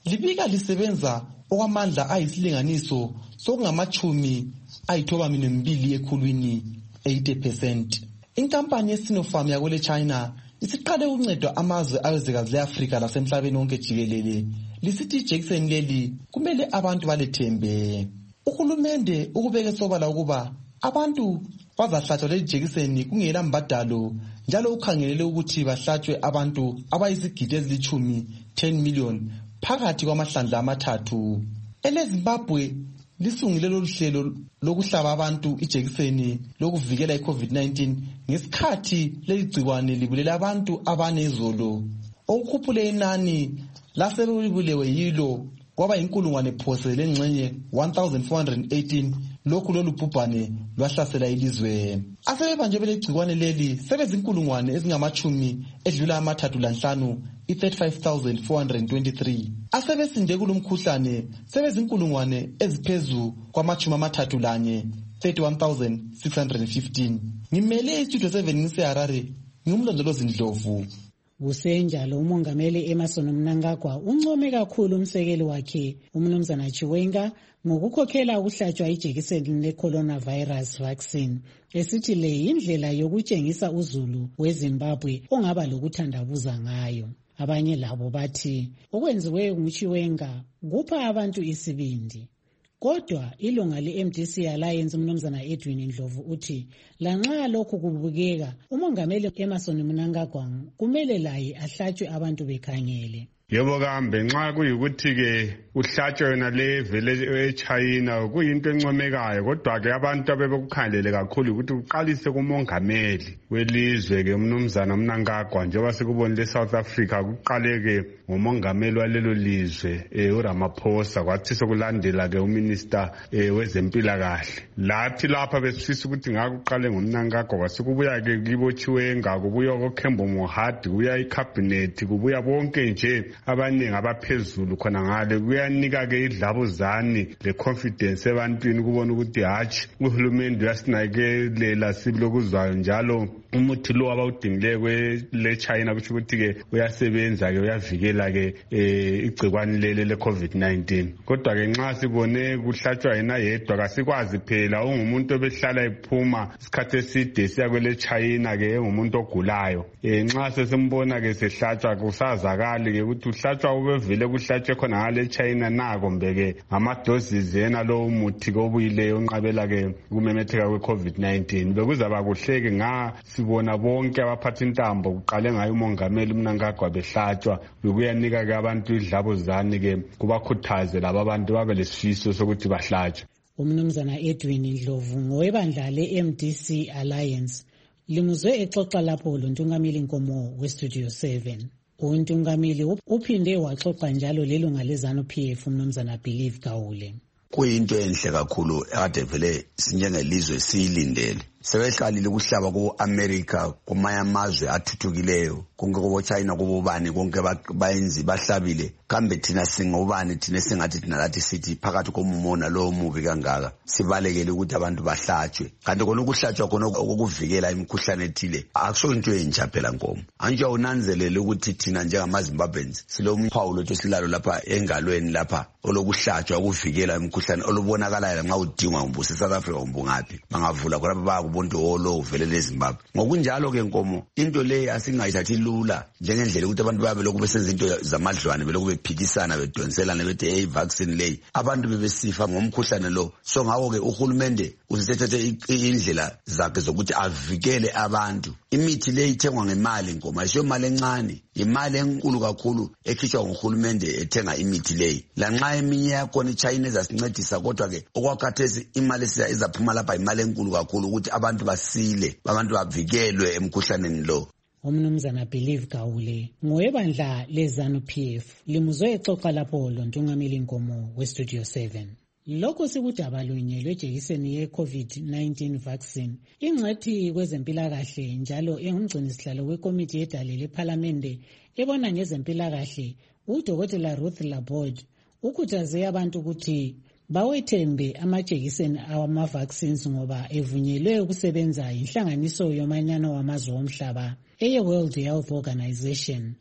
S22: libika lisebenza okwamandla ayisilinganiso sokungamachumi ayithoba mbili ekhulwini eighty percent. Inkampani yeSinopharm yakwele China isiqale ukuncedwa amazwe ayozikazi le-Afrika lasemhlabeni wonke jikelele lisithi ijekiseni leli kumele abantu balethembe. Uhulumende ukubeke sobala ukuba abantu bazahlatshwa leli jekiseni kungela mbadalo, njalo ukhangelele ukuthi bahlatshwe abantu abayizigidi ezilithumi ten million phakathi kwamahlandla amathathu. EleZimbabwe lisungile lolu hlelo lokuhlaba abantu ijekiseni lokuvikela i-COVID nineteen ngesikhathi leli gciwane libulela abantu abanezolo. Okukhuphule inani laselubulewe yilo kwaba inkulungwane phose lengxenye one thousand four hundred eighteen lokhu lolu bhubhane lwahlasela ilizwe. Asebebanje belegciwane leli sebezinkulungwane ezingamachumi edlula amathathu lanhlanu i-thirty-five thousand four hundred twenty-three. Asebesinde kulomkhuhlane sebezinkulungwane eziphezu kwamachumi amathathu lanye thirty-one thousand six hundred fifteen. Ngimele istudio seven ngiseHarare, ngumlondolozi Ndlovu.
S3: Kusenjalo umongameli Emmerson Mnangagwa uncome kakhulu umsekeli wakhe umnumzana Chiwenga ngokukhokhela ukuhlatshwa ijekiseni le-coronavirus vaccine, esithi le indlela yokutshengisa uzulu weZimbabwe ongaba lokuthandabuza ngayo. Abanye labo bathi okwenziwe nguChiwenga kupha abantu isibindi. Kodwa ilunga le-M D C Alliance umnumzana Edwin Ndlovu uthi lanxa lokhu kubukeka umongameli Emmerson Mnangagwa kumele laye ahlatshwe abantu bekhangele.
S2: Yebo kambe nxa kuyikuthi ke uhlatshwe yona le vele eChina kuyinto encomekayo, kodwa ke abantu abebekukhangelele kakhulu ukuthi uqalise kumongameli welizwe ke umnumzana Mnangagwa, njengoba sikubonile eSouth Africa kuqale ke ngomongameli walelo lizwe eh uRamaphosa, kwathi sokulandela ke uminister eh wezempilakahle. Lathi lapha besifisa ukuthi ngakuqale ngoMnangagwa, kwasikubuya ke kiboChiwenga, kubuya koKhembo Mohadi, kubuya icabinet, kubuya bonke nje abaningi abaphezulu khona ngale, kuyanika ke idlabuzane le confidence ebantwini kubona ukuthi hatshi uhulumende uyasinakelela sibilokuzwayo njalo umuthi lo abawudingile kwe China kusho ukuthi ke uyasebenza ke uyavikela ke igcikwane lele le COVID nineteen. Kodwa ke nxa sibone kuhlatshwa yena yedwa kasikwazi phela ungumuntu obehlala ephuma isikhathi eside siya kwele China ke ngumuntu ogulayo. Nxa sesimbona ke sehlatshwa kusazakali ke ukuthi uhlatshwa ubevile kuhlatshwe khona ngale China na kumbe ke amadoses yena lo umuthi kobuyile onqabela ke kumemetheka kwe COVID nineteen. Bekuzaba kuhleke nga sibona bonke abaphatha intambo kuqale ngayo umongameli Mnangagwa behlatshwa, bekuyanika ke abantu idlabuzane ke kubakhuthaze laba abantu babe lesifiso sokuthi bahlatshwe.
S3: Umnumzana Edwin Ndlovu ngowebandla le-M D C Alliance limuzwe exoxa lapho lontungameli Nkomo weStudio seven. Untungameli uphinde waxoxa njalo lelunga leZANU P F umnumzana Believe Gawule.
S5: Kuyinto enhle kakhulu ekade vele sinjengelizwe siyilindele. Sebehlalile ukuhlaba ku-America kumanye amazwe athuthukileyo, konke kubo China kubo bani konke bayenzi bahlabile. Kambe thina singobani thina singathi thina lathi sithi phakathi komumona lo mubi kangaka sibalekele ukuthi abantu bahlatshwe. Kanti kona ukuhlatshwa khona okuvikela imikhuhlane ethile akusho into entsha phela Nkomo. Anje unanzelele ukuthi thina njengamaZimbabweans silomphawulo lethu silalo lapha engalweni lapha olokuhlatshwa ukuvikela imikhuhlane olubonakalayo nxa udingwa ngumbuso South Africa umbungaphi bangavula khona baba ubuntu olo uvele leZimbabwe. Ngokunjalo ke Nkomo into le asingayithathi lula njengendlela ukuthi abantu babe lokhu besenza into zamadlwane belokhu bephikisana bedonselana bethi hey vaccine lay abantu bebesifa ngomkhuhlane lo. So ngawo ke uhulumende usithethe indlela zakhe zokuthi avikele abantu. Imithi le ithengwa ngemali Nkomo, ayisho imali encane, imali enkulu kakhulu ekhishwa nguhulumende ethenga imithi le. Lanxa eminye yakhona iChina ezasincedisa, kodwa ke okwakhathesi imali izaphuma lapha imali enkulu kakhulu ukuthi abantu basile, abantu bavikelwe emkhuhlaneni lo.
S3: Umnumzana Believe Gawule ngowebandla leZANU P F limuzwe exoxa lapho lontungameli Nkomo weStudio seven. Lokho sikudaba lunye lwejekiseni ye-COVID nineteen vaccine. Ingcwethi kwezempilakahle njalo engumgcinisihlalo wekomiti yedale lephalamende ebona ngezempilakahle uDokotela Ruth Laborde ukhuthaze abantu ukuthi bawethembe amajekiseni awama-vaccines ngoba evunyelwe ukusebenza inhlanganiso yomanyano wamazwe omhlaba eye-World Health Organization.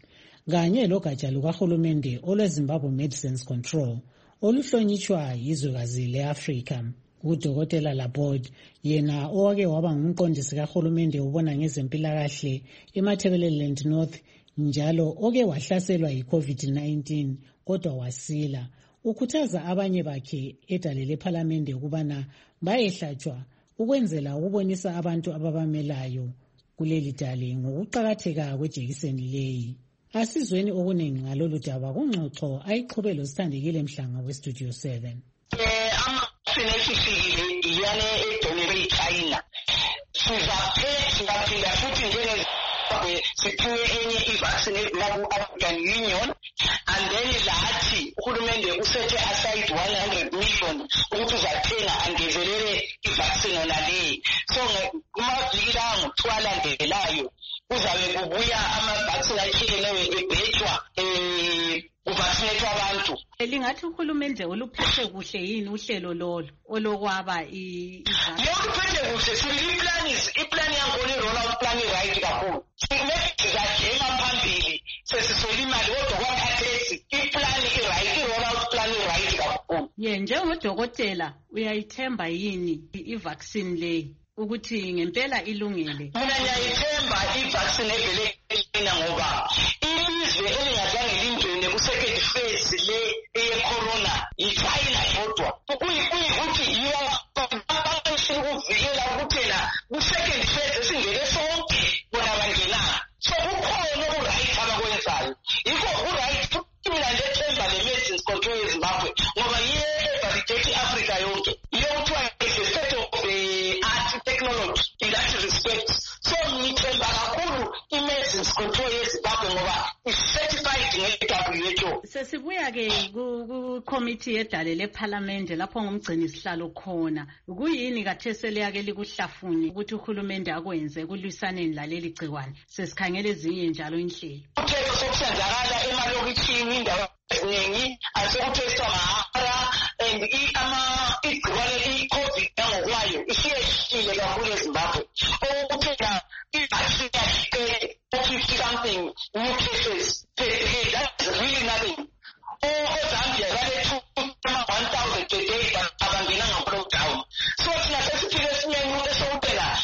S3: kanye logatsha lukahulumende olweZimbabwe Medicines Control oluhlonitshwa yizwekazi le-Afrika. Udokotela Laborde yena owake waba ngumqondisi kahulumende ubona ngezempilakahle eMatabeleland North njalo oke wahlaselwa yi-COVID nineteen kodwa wasila, ukhuthaza abanye bakhe edale lephalamende ukubana bayehlatshwa ukwenzela ukubonisa abantu ababamelayo kuleli dale ngokuqakatheka kwejekiseni leyi. Asizweni okuningi ngalolu daba kungxoxo ayiqhube loSithandekile Mhlanga weStudio seven.
S6: Sinefikile iyane edonele eChina. Sizaphe singaphinda futhi njenge siphiwe enye i-vaccine laku-African Union, and then lathi uhulumende usethe aside one hundred million ukuthi uzathenga angezelele i-vaccine onaleyi. So kumaviki lawo kuthiwa alandelayo kuzabe kubuya ama-vaccine atshiyeneyo ebhethwa um kuvaccinethwa abantu.
S25: Lingathi uhulumende oluphethe kuhle yini uhlelo lolo olokwaba
S6: oluphethe kuhle sili-planis iplani yakhona i-roll out plan right kakhulu. Sizajema phambili sesiswela imali kodwa kwakhathesi iplani i-right i-roll out plan i-right kakhulu.
S25: Ye njengodokotela uyayithemba yini i-vaccine leyi ukuthi ngempela ilungele?
S6: Mina ngiyayithemba i-vaccine evele eChina ngoba ilizwe elingazange lingene ku-second phase le eyecorona yiChina yodwa. Kuyikuthi yiyo ukuvikela ukuthi na ku-second phase esingene sonke bona bangenanga. So kukhona uku-right abakwenzayo. Yikho u-right mina ndethemba le-Medicines Control yeZimbabwe ngoba yiyo evalidate i-Afrika yonke. Yiyo kuthiwa is a state of art technology in that respect. So ngithemba kakhulu i-Medicines Control yeZimbabwe ngoba is-certified nge-W H O.
S25: Sesibuya-ke ku-committee yedale lephalamende lapho ngumgcini sihlalo khona. Kuyini kathesi eliyake likuhlafune ukuthi uhulumende akwenze kulwisaneni laleli gciwane? Sesikhangela ezinye njalo inhlelo.
S6: Uthetho sokusenzakala emalokitshini indawo eziningi asekuthestwa mahara and igciwane i-COVID yangokwayo isiyeshile kakhulu eZimbabwe. Okuthena i-vaccine yakhe fifty something new cases per day. That's really nothing. OZambia bale one thousand per day abangena nga-lockdown. So thina sesiphile esinyanyule sokutela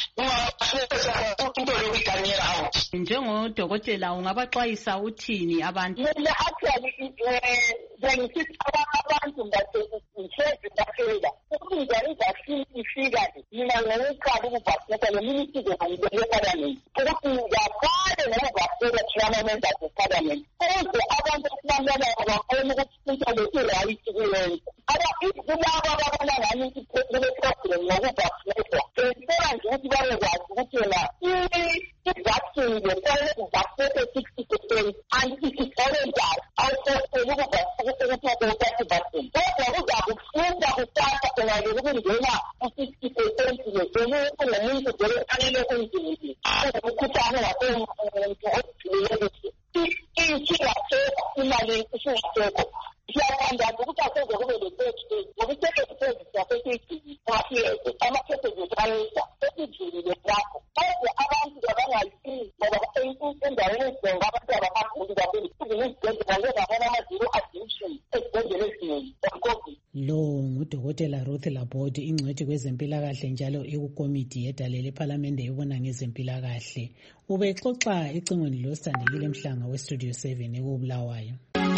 S6: into lokuyiganyela out.
S25: Njengodokotela ungabaxwayisa uthini abantu?
S6: Mina actually bengisithi abantu ngasehlezi baphela ukuza i-vaccine ifika mina ngokuqala ukuvaccineka le-ministry ngiyephalamenti ukuthi ngaphandle ngokuvaccineka thina menza eParliament ukuze abantu esibamelelayo bakhona ukuthi into le-right kuyenza. Kulabo ababona ngani kule-problem ngokuvaccineka sesibona nje ukuthi babekwazi ukuthi yena i-vaccine lefanele kuvaccineke sixty percent and it-is-voluntary awusosele ukuvaccineka ukuthi vaccine kodwa kuzabe kufunda kusasa ungaleli ukungena ku-sixty percent lesenye ungumuntu vele fanele kunzimile umkhuhlane ngasemuntu ophilile inkinga sekho imali isingasekho. Siyathandaza ukuthi aseze kube le-thirty ngoba i-second phase siyasesiyigcini ama-cases ayisa esijulile lapho kodwa abantu abangayifuni ngoba endaweni ezinengi abantu abakafuni kakhulu futhi nezibhedlela ngezabona ama-zero addiction ezibhedlela eziningi ze-COVID.
S3: Lo ngudokotela Ruth Laborde ingcwethi kwezempilakahle njalo ekukomiti yedale lephalamende ebona ngezempilakahle. Ubexoxa ecingweni loSithandekile Mhlanga weStudio seven ekubulawayo.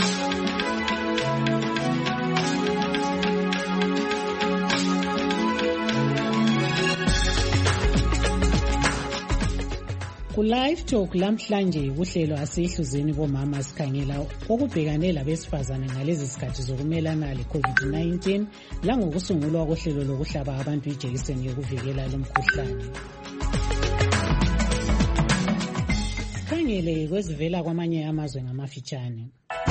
S3: Ku live talk lamhlanje kuhlelo asihluzeni bomama sikhangela okubhekane labesifazane ngalezi sikhathi zokumelana le-COVID nineteen langokusungulwa kohlelo lokuhlaba abantu ijekiseni yokuvikela lomkhuhlane. Sikhangele kwezivela kwamanye amazwe ngamafitshane.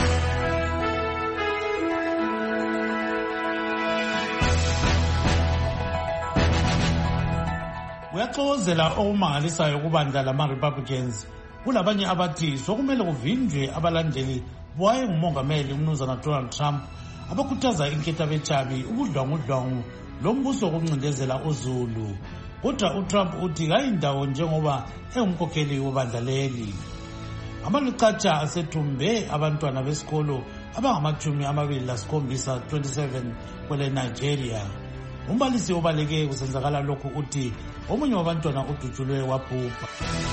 S7: Kuyaxokozela okumangalisayo kubandla lama-Republicans kulabanye abathi sokumele kuvinjwe abalandeli bowaye ngumongameli umnumzana Donald Trump abakhuthaza inkethabetshabi ubudlwangudlwangu lombuso wokuncindezela uZulu. Kodwa uTrump uthi kayindawo njengoba engumkhokheli wobandla leli. amalucatsha asethumbe abantwana besikolo abangamachumi amabili lasikhombisa twenty-seven kwele Nigeria. Umbalisi obaleke kusenzakala lokhu uthi omunye wabantwana udutshulwe wabhubha.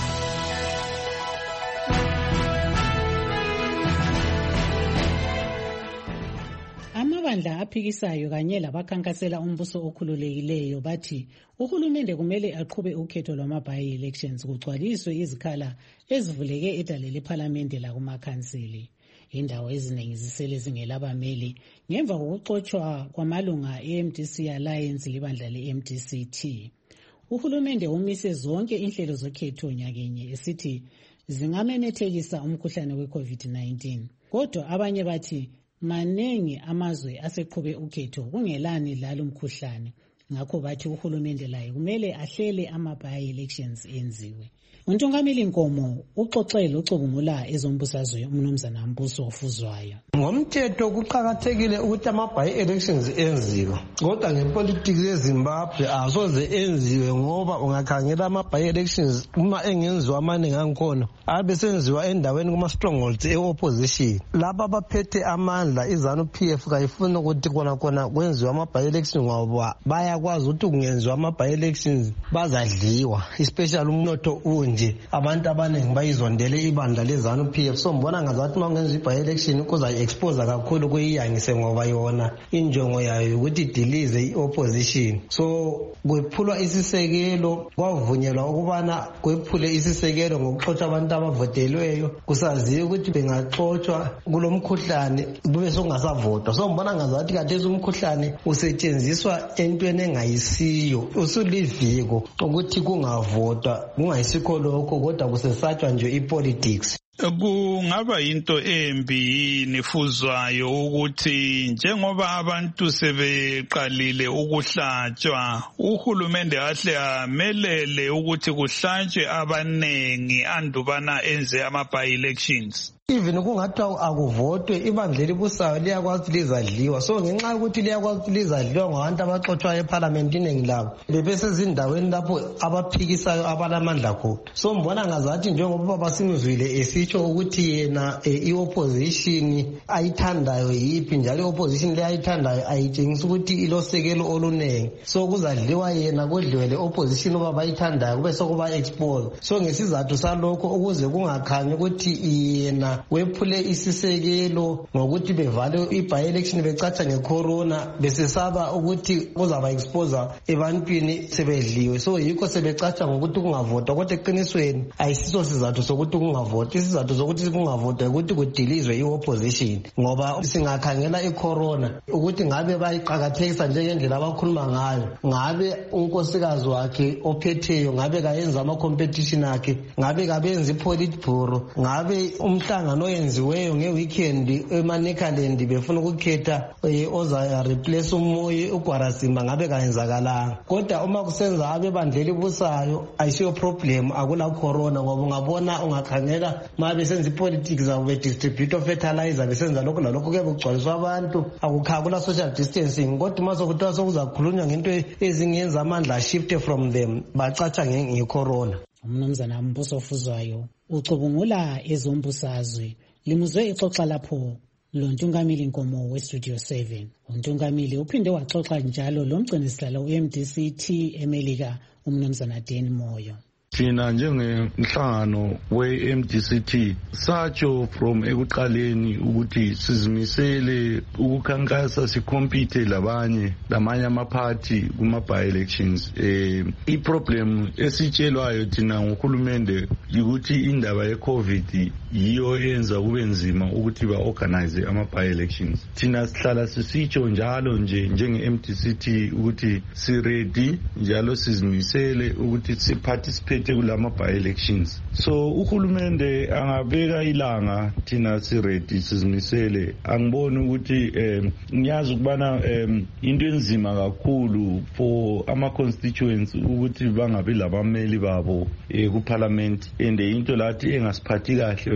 S3: Amabandla aphikisayo kanye labakhankasela umbuso okhululekileyo bathi uhulumende kumele aqhube ukhetho lwama-by elections kugcwaliswe izikhala ezivuleke edale lephalamende lakumakhansili. Indawo eziningi zisele zingelabameli ngemva kokuxotshwa kwamalunga e-M D C Alliance libandla le-M D C T. Uhulumende umise zonke inhlelo zokhetho nyakenye esithi zingamemethekisa umkhuhlane we-COVID nineteen. Kodwa abanye bathi manengi amazwe aseqhube ukhetho kungelani lalo mkhuhlane, ngakho bathi uhulumende laye kumele ahlele ama-by elections enziwe. Untungameli Nkomo uxoxele ucubungula ezombusazwe umnumzana Mbuso ofuzwayo.
S8: Ngomthetho kuqhakathekile ukuthi ama-by elections enziwe, kodwa ngepolitiki yeZimbabwe asoze enziwe ngoba ungakhangela ama-by elections uma engenziwa amaningi angikhona abe senziwa endaweni kuma strongholds e-opposition. Laba abaphethe amandla iZANU P F kayifuni ukuthi kona kona kwenziwa ama-by elections ngoba bayakwazi ukuthi kungenziwa ama-by elections bazadliwa, especially umnotho unje abantu abaningi bayizondele ibandla leZANU P F. So mbona ngazathi uma ungenza i-by election kuza expose kakhulu kuyiyangise ngoba yona injongo yayo ukuthi idilize i-opposition. So kwephulwa isisekelo, kwavunyelwa ukubana kwephule isisekelo ngokuxotsha abantu abavotelweyo kusaziwe ukuthi bengaxotshwa kulomkhuhlane bube sokungasavotwa. So mbona ngazathi kathesi umkhuhlane usetshenziswa entweni engayisiyo, usuliviko ukuthi kungavotwa kungayisikho lokho kodwa kusesatshwa nje ipolitics.
S4: Kungaba into embi yini Fuzwayo ukuthi njengoba abantu sebeqalile ukuhlatshwa uhulumende ahle amelele ukuthi kuhlatshwe abanengi andubana enze ama-by elections?
S8: Even kungathiwa akuvotwe ibandla elibusayo liyakwazi lizadliwa. So ngenxa yokuthi liyakwazi lizadliwa ngabantu abaxotshwayo eParliament iningi labo bebesezindaweni lapho abaphikisayo abalamandla khona. So mbona ngazathi njengoba baba Simzwile esitsho ukuthi yena i-opposition ayithandayo yipi njalo i-opposition leyayithandayo ayitshengisa ukuthi ilosekelo olunengi. So kuzadliwa yena kodliwe le-opposition oba bayithandayo kube sokuba expose. So ngesizathu salokho ukuze kungakhanyi ukuthi yena wephule isisekelo ngokuthi bevale i-by election becatsha ngecorona besesaba ukuthi kuzaba exposer ebantwini sebedliwe. So yikho sebecatsha ngokuthi kungavotwa kodwa eqinisweni ayisiso sizathu sokuthi kungavotwa. Isizathu sokuthi kungavotwa ukuthi kudilizwe i-opposition ngoba singakhangela icorona ukuthi ngabe bayiqakathekisa njengendlela abakhuluma ngayo, ngabe unkosikazi wakhe ophetheyo ngabe kayenza ama-competition akhe, ngabe kabenza i-politburo, ngabe umhlanga noyenziweyo ngeweekend emanekaland befuna ukukhetha oza replace umoya uGwarasimba ngabe kayenzakalanga. Kodwa uma kusenza abebandla elibusayo ayisiyo problem, akula corona ngoba ungabona ungakhangela ma besenza ipolitics zabo bedistribute fertilizer besenza lokho lalokho ke kugcwaliswa abantu akukhakula social distancing. Kodwa uma sokuthiwa sokuzakhulunywa ngento ezingenza amandla shift from them bacatsha ngecorona.
S3: Umnumzana Mbuso ofuzwayo ucubungula ezombusazwe limuzwe ixoxa lapho lo Ntungameli Nkomo we-Studio seven. uNtungameli uphinde waxoxa njalo lo mgcinisihlalo u-M D C T eMelika umnumzana Dan Moyo.
S9: Thina njengenhlangano we-M D C T satsho from ekuqaleni ukuthi sizimisele ukukhankasa sikhompite labanye lamanye amaphathi kuma-by elections. Eh iproblem esitshelwayo thina ngohulumende ukuthi indaba ye-COVID yiyo yenza kube nzima ukuthi ba-organize ama-by elections. Thina sihlala sisitsho njalo nje njenge-M D C T ukuthi si-ready njalo sizimisele ukuthi si-participate kulama by elections. So uhulumende angabeka ilanga thina siredi sizimisele. Angiboni ukuthi um, ngiyazi ukubana um, into enzima kakhulu for ama constituents ukuthi bangabi labameli babo eh, ku parliament and into lathi engasiphathi kahle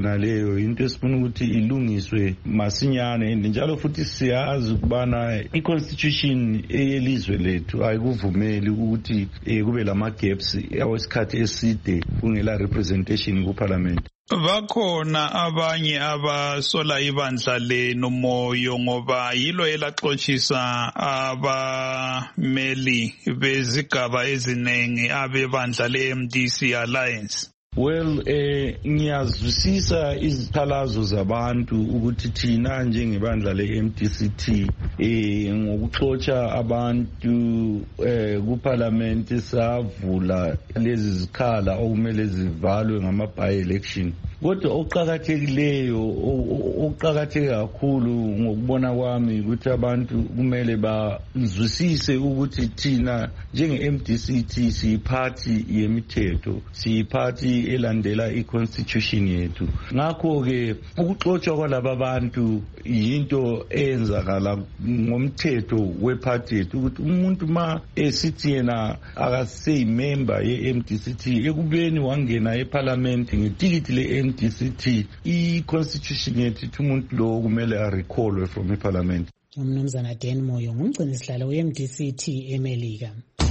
S9: yonaleyo into esifuna ukuthi ilungiswe masinyane, njalo futhi siyazi ukubana i-constitution eyelizwe lethu ayikuvumeli ukuthi kube lama-gaps awesikhathi eside kungela representation kuparliament.
S4: Bakhona abanye abasola ibandla lenu Moyo ngoba yilo elaxoshisa abameli bezigaba ezinengi abebandla le-M D C Alliance.
S9: Well, eh ngiyazwisisa izikhalazo zabantu ukuthi thina njengebandla le-M D C T eh ngokuxotsha abantu eh kuparliament savula lezi zikhala okumele zivalwe ngama-by election. Kodwa okuqhakathekileyo okuqhakatheke kakhulu ngokubona kwami ukuthi abantu kumele bazwisise ukuthi thina njenge-M D C T siyiphathi yemithetho, siyiphathi elandela i-constitution yethu. Ngakho-ke ukuxotshwa kwalaba bantu yinto eyenzakala ngomthetho wephathi yethu, ukuthi umuntu ma esithi yena akaseyimember ye-M D C T ekubeni wangena eparliament ngetikiti le-M D C T, i-constitution yethu ithi umuntu lo kumele arecallwe from iparliament.
S3: Umnumzana Dan Moyo ngumgcini sihlalo we-M D C T eMelika.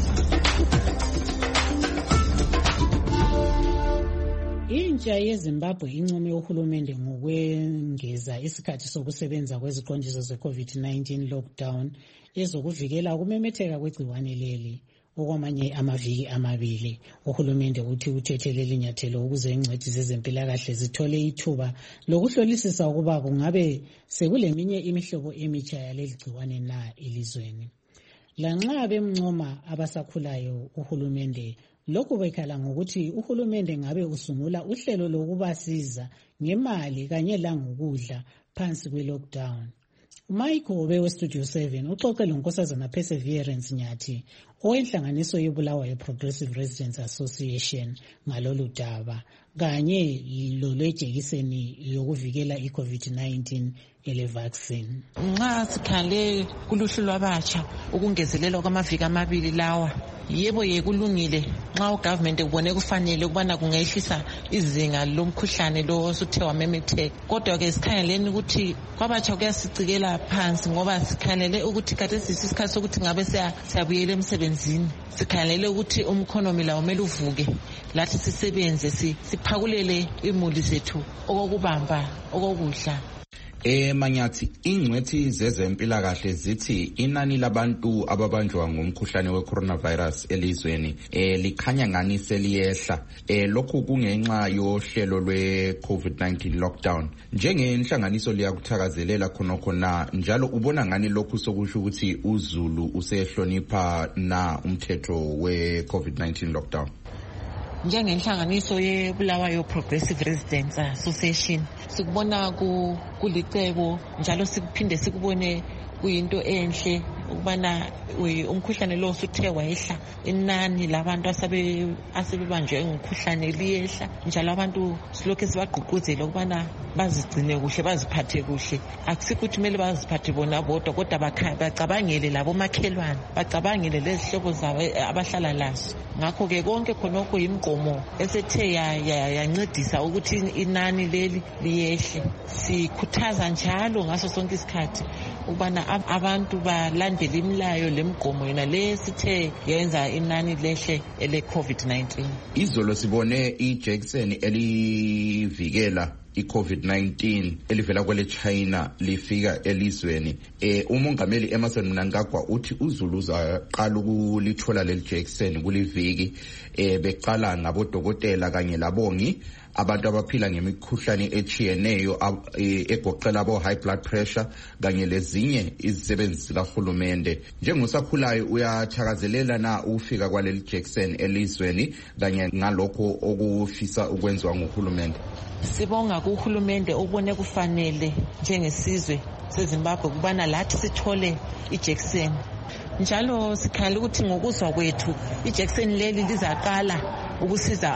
S3: Intsha yeZimbabwe income uhulumende ngokwengeza isikhathi sokusebenza kweziqondiso ze-COVID nineteen lockdown ezokuvikela ukumemetheka kwegciwane leli. Okwamanye amaviki amabili uhulumende uthi uthethelele inyathelo ukuze ingcwethi zezempilakahle zithole ithuba lokuhlolisisa ukuba kungabe sekuleminye imihlobo emitsha yaleli gciwane na elizweni. Lanxa bemncoma abasakhulayo uhulumende, lokhu bekhala ngokuthi uhulumende ngabe usungula uhlelo lokubasiza ngemali kanye langokudla phansi kwe-lockdown. Michael Obewe Studio seven uxoxe lonkosazana Perseverance Nyathi owenhlanganiso yebulawayo Progressive Residents Association ngalolu daba kanye lolwejekiseni yokuvikela i-COVID nineteen ele vaccine.
S1: Nxa sikhale kuluhlu lwabatsha ukungezelela kwamaviki amabili lawa, yebo yekulungile nxa ugovernment ubone kufanele ukubana kungehlisa izinga lomkhuhlane lo osuthe wamemetheka. Kodwa ke sikhangeleni ukuthi kwabatsha kuyasicikela phansi ngoba sikhangelele ukuthi kade sisikhathi sokuthi ngabe siyabuyela emsebenzini. Sikhangelele ukuthi umkhonomi lawo kumele uvuke, lathi sisebenze siphakulele imuli zethu okokubamba okokudla.
S10: Eh Manyathi, ingcwethi zezempilakahle zithi inani labantu ababanjwa ngomkhuhlane we-coronavirus elizweni eh likhanya ngani seliyehla. Eh lokhu kungenxa yohlelo lwe-COVID nineteen lockdown. Njengenhlanganiso liyakuthakazelela khonokho na njalo ubona ngani lokhu sokusho ukuthi uZulu usehlonipha na umthetho we-COVID nineteen lockdown?
S1: Njengenhlanganiso yebulawayo Progressive Residents Association sikubona kulicebo njalo sikuphinde sikubone kuyinto enhle ukubana umkhuhlane lo usuthe wayehla, inani labantu asabe asebebanjwe ngumkhuhlane liyehla, njalo abantu silokho sibagqugquzela ukubana bazigcine kuhle, baziphathe kuhle. Akusikuthi kumele baziphathe bona bodwa kodwa bacabangele labo makhelwane, bacabangele lezihlobo zabo abahlala lazo. Ngakho ke konke khonokho imgomo esethe yancedisa ukuthi inani leli liyehle. Sikhuthaza njalo ngaso sonke isikhathi ukubana abantu balandele imilayo lemgomo yona lesithe yenza inani lehle ele COVID nineteen.
S10: Izolo sibone ijekiseni elivikela i-COVID nineteen elivela kwele China lifika elizweni. Eh umongameli Emmerson Mnangagwa uthi uZulu uzaqala ukulithola leli jekiseni kuliviki. Eh beqala ngabodokotela kanye labongi abantu abaphila ngemikhuhlane echiyeneyo egoqela abo high blood pressure kanye lezinye izisebenzi zikahulumende. Njengosakhulayo uyathakazelela na ufika kwaleli jekiseni elizweni kanye ngalokho okufisa ukwenziwa nguhulumende?
S1: Sibonga kuhulumende obone kufanele njengesizwe seZimbabwe kubana lathi sithole ijekiseni. Njalo sikhala ukuthi ngokuzwa kwethu ijekiseni leli lizaqala ukusiza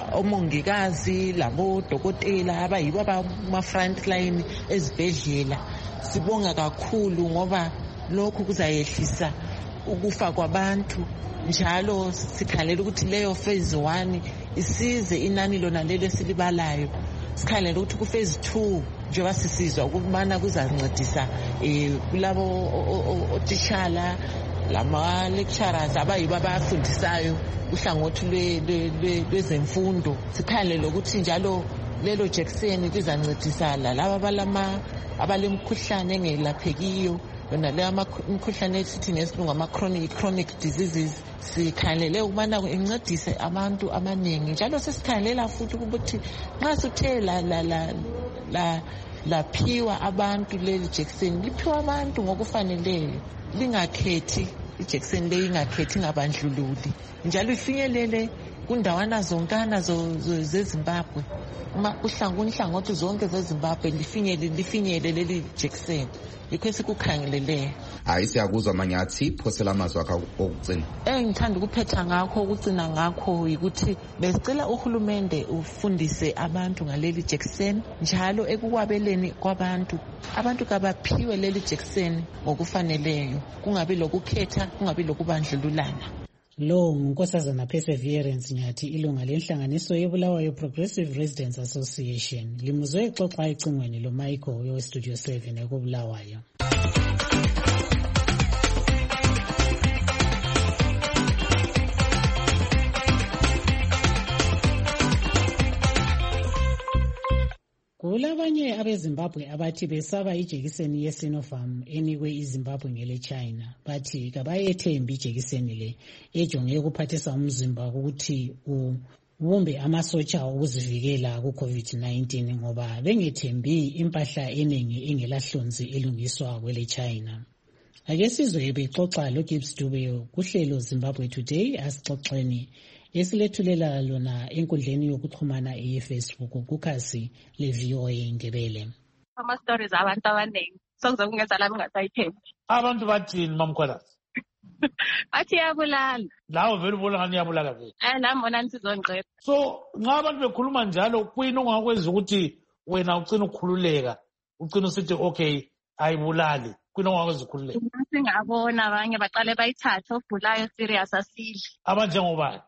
S1: omongikazi labo dokotela abayibo abama front line ezibhedlela. Sibonga kakhulu ngoba lokhu kuzayehlisa ukufa kwabantu. Njalo sikhalela ukuthi leyo phase one isize inani lona lelo silibalayo sikhalele ukuthi ku phase two njengoba sisizwa ukubana kuzancedisa eh kulabo otitshala lama lecturers abayibo abafundisayo uhlangothi lwezemfundo. Sikhalele ukuthi njalo lelo jekiseni lizancedisa laba balama abalemkhuhlane engelaphekiyo yona le imkhuhlane esithi ngesilungu ama chronic chronic diseases. Sikhalele ukubana incedise abantu abaningi njalo sesikhalela futhi ukuthi nxa suthe la la la laphiwa abantu leli jekiseni liphiwa abantu ngokufaneleyo, lingakhethi ijekiseni leyi ingakhethi ngabandlululi njalo ifinyelele kundawana zonkana zeZimbabwe. Uma uhlangothi zonke zeZimbabwe lifinyele lifinyele leli jekiseni yikho esikukhangeleleyo.
S10: Hayi siyakuzwa Manyathi, phosela amazwi akho okugcina.
S1: Engithanda ukuphetha ngakho ukugcina ngakho ukuthi besicela uhulumende ufundise abantu ngaleli jekiseni njalo ekukwabeleni kwabantu. Abantu kabaphiwe leli jekiseni ngokufaneleyo, kungabi lokukhetha, kungabi lokubandlululana.
S3: Lo ngunkosazana Perseverance Nyathi, ilunga lenhlanganiso yeBulawayo Progressive Residents Association. Limuzwe exoxa ecingweni lo Michael yo Studio seven ekubulawayo. Kulabanye abeZimbabwe abathi besaba ijekiseni yeSinopharm enikwe iZimbabwe ngele China, bathi kabayethembi ijekiseni le ejonge ukuphathisa umzimba ukuthi ubumbe amasotsha okuzivikela ku COVID nineteen ngoba bengethembi impahla enengi engelahlonzi elungiswa kwele China. Ake sizwe bexoxa lo Gibbs Dube kuhlelo Zimbabwe Today asixoxeni esilethulela lona enkundleni yokuxhumana eFacebook kukhasi le-V O A Ndebele.
S11: Ama stories abantu abaningi sokuze kungenza lami ngasayithembi.
S7: Abantu bathini mamkhwelazi?
S11: Bathi yabulala.
S7: Lawo vele ubona ngani yabulala vele.
S11: Eh nami bona nisizongqeda.
S7: So nxa abantu bekhuluma njalo kuyini ongakwenza ukuthi wena ucina ukukhululeka, ucina usithi okay ayibulali. Kuyini ongakwenza ukukhululeka?
S11: Singabona abanye baqale bayithathe ogulayo serious asile.
S7: Abanjengobani?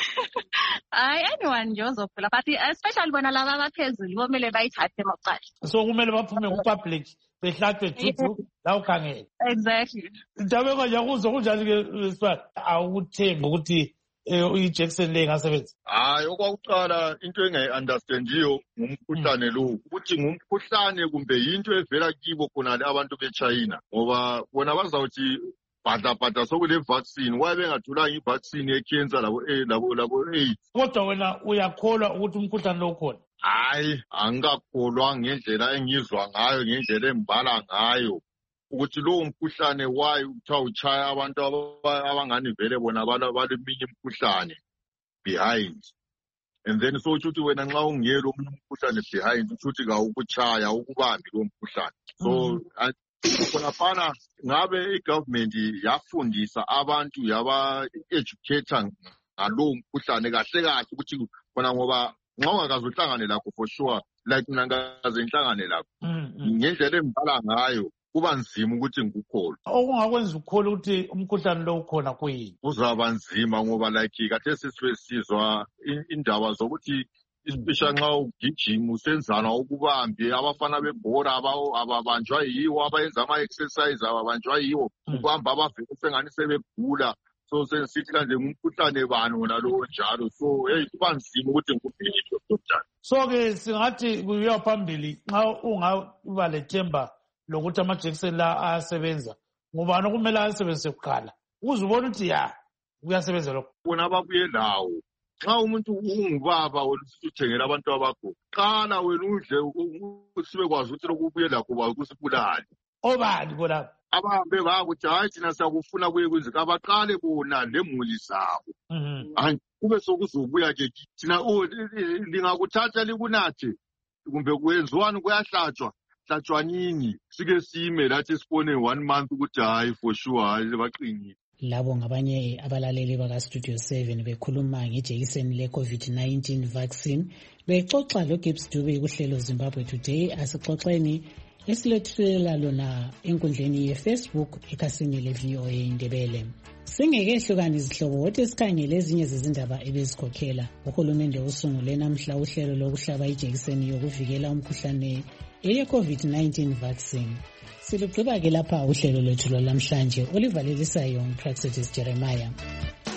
S11: Hayi anyone nje ozogula but especially bona laba abaphezulu bomele bayithathe maqala.
S7: So kumele baphume ku public behlatshwe juju la ukhangele.
S11: Exactly.
S7: Ndabe kanje akuzwa kunjani ke sibani awuthembi ukuthi ijekiseni le ngasebenza?
S12: Hayi okwakuqala into engayi-understandiyo ngumkhuhlane lo ukuthi ngumkhuhlane kumbe yinto evela kibo khona abantu beChina ngoba bona bazawuthi bhadabhada sokule vaccine waye bengathulanga ivaccine yecancer labo labo labo AIDS.
S7: Kodwa wena uyakholwa ukuthi umkhuhlane lo ukhona?
S12: Hayi angikakholwa ngendlela engizwa ngayo ngendlela embala ngayo ukuthi lo mkhuhlane waye uthiwa uchaya abantu abangani vele bona baleminye imkhuhlane behind, and then so ukuthi wena nxa ungiyelo omunye umkhuhlane behind ukuthi kawukuchaya ukubambi lo mkhuhlane. So khonafana ngabe igovernment yafundisa abantu yaba-educator ngalo mkhuhlane kahle kahle ukuthi khona ngoba nxa ungakaze uhlangane lakho for sure like mina ngikaze ngihlangane lakho ngendlela embala ngayo kuba nzima ukuthi ngikukholwe.
S7: Okungakwenza ukukholwa ukuthi umkhuhlane lo ukhona kuyini?
S12: Kuzaba nzima ngoba like kade sesizwa indaba zokuthi especially nxa ugijima usenzana ukubambi abafana bebhora ababanjwa yiwo abayenza ama-exercise ababanjwa yiwo ukubamba abavele sengani sebegula. So sesithi kanje ngumkhuhlane bani wona lowo njalo. So hey kuba nzima ukuthi ngikubhiliphe njalo.
S7: So-ke singathi kuyiwa phambili nxa ungaba lethemba lokuthi amajekiseni la ayasebenza ngubani okumele ayasebenzise kuqala ukuze ubone ukuthi ya kuyasebenza lokho.
S12: Bona babuye lawo nxa umuntu ungubaba wena usuthengela abantu abakho qala wena udle sibe kwazi ukuthi lokubuye lakho bakusibulali.
S7: Obani bona
S12: abahambe bakuthi hayi thina siyakufuna kuye kwenzeka abaqale bona lemuli zabo. Hayi kube sokuzobuya ke thina lingakuthatha likunathe kumbe kwenziwani kuyahlatshwa hlatshwa nini sike sime lathi sibone one month ukuthi hayi for sure hayi baqinile.
S3: Labo ngabanye abalaleli baka Studio seven bekhuluma ngejekiseni le COVID nineteen vaccine bexoxa lo Gibbs Dube kuhlelo Zimbabwe Today asixoxeni esilethulela lona enkundleni ye-Facebook ekhasini le-V O A Indebele. Singekehlukani izihlobo wothi sikhangele ezinye zezindaba ebezikhokhela. Uhulumende usungule namhla uhlelo lokuhlaba ijekiseni yokuvikela umkhuhlane eye-COVID nineteen vaccine. Silugqiba ke lapha uhlelo lwethu lwamhlanje olivalelisayo uPraxedis Jeremiah.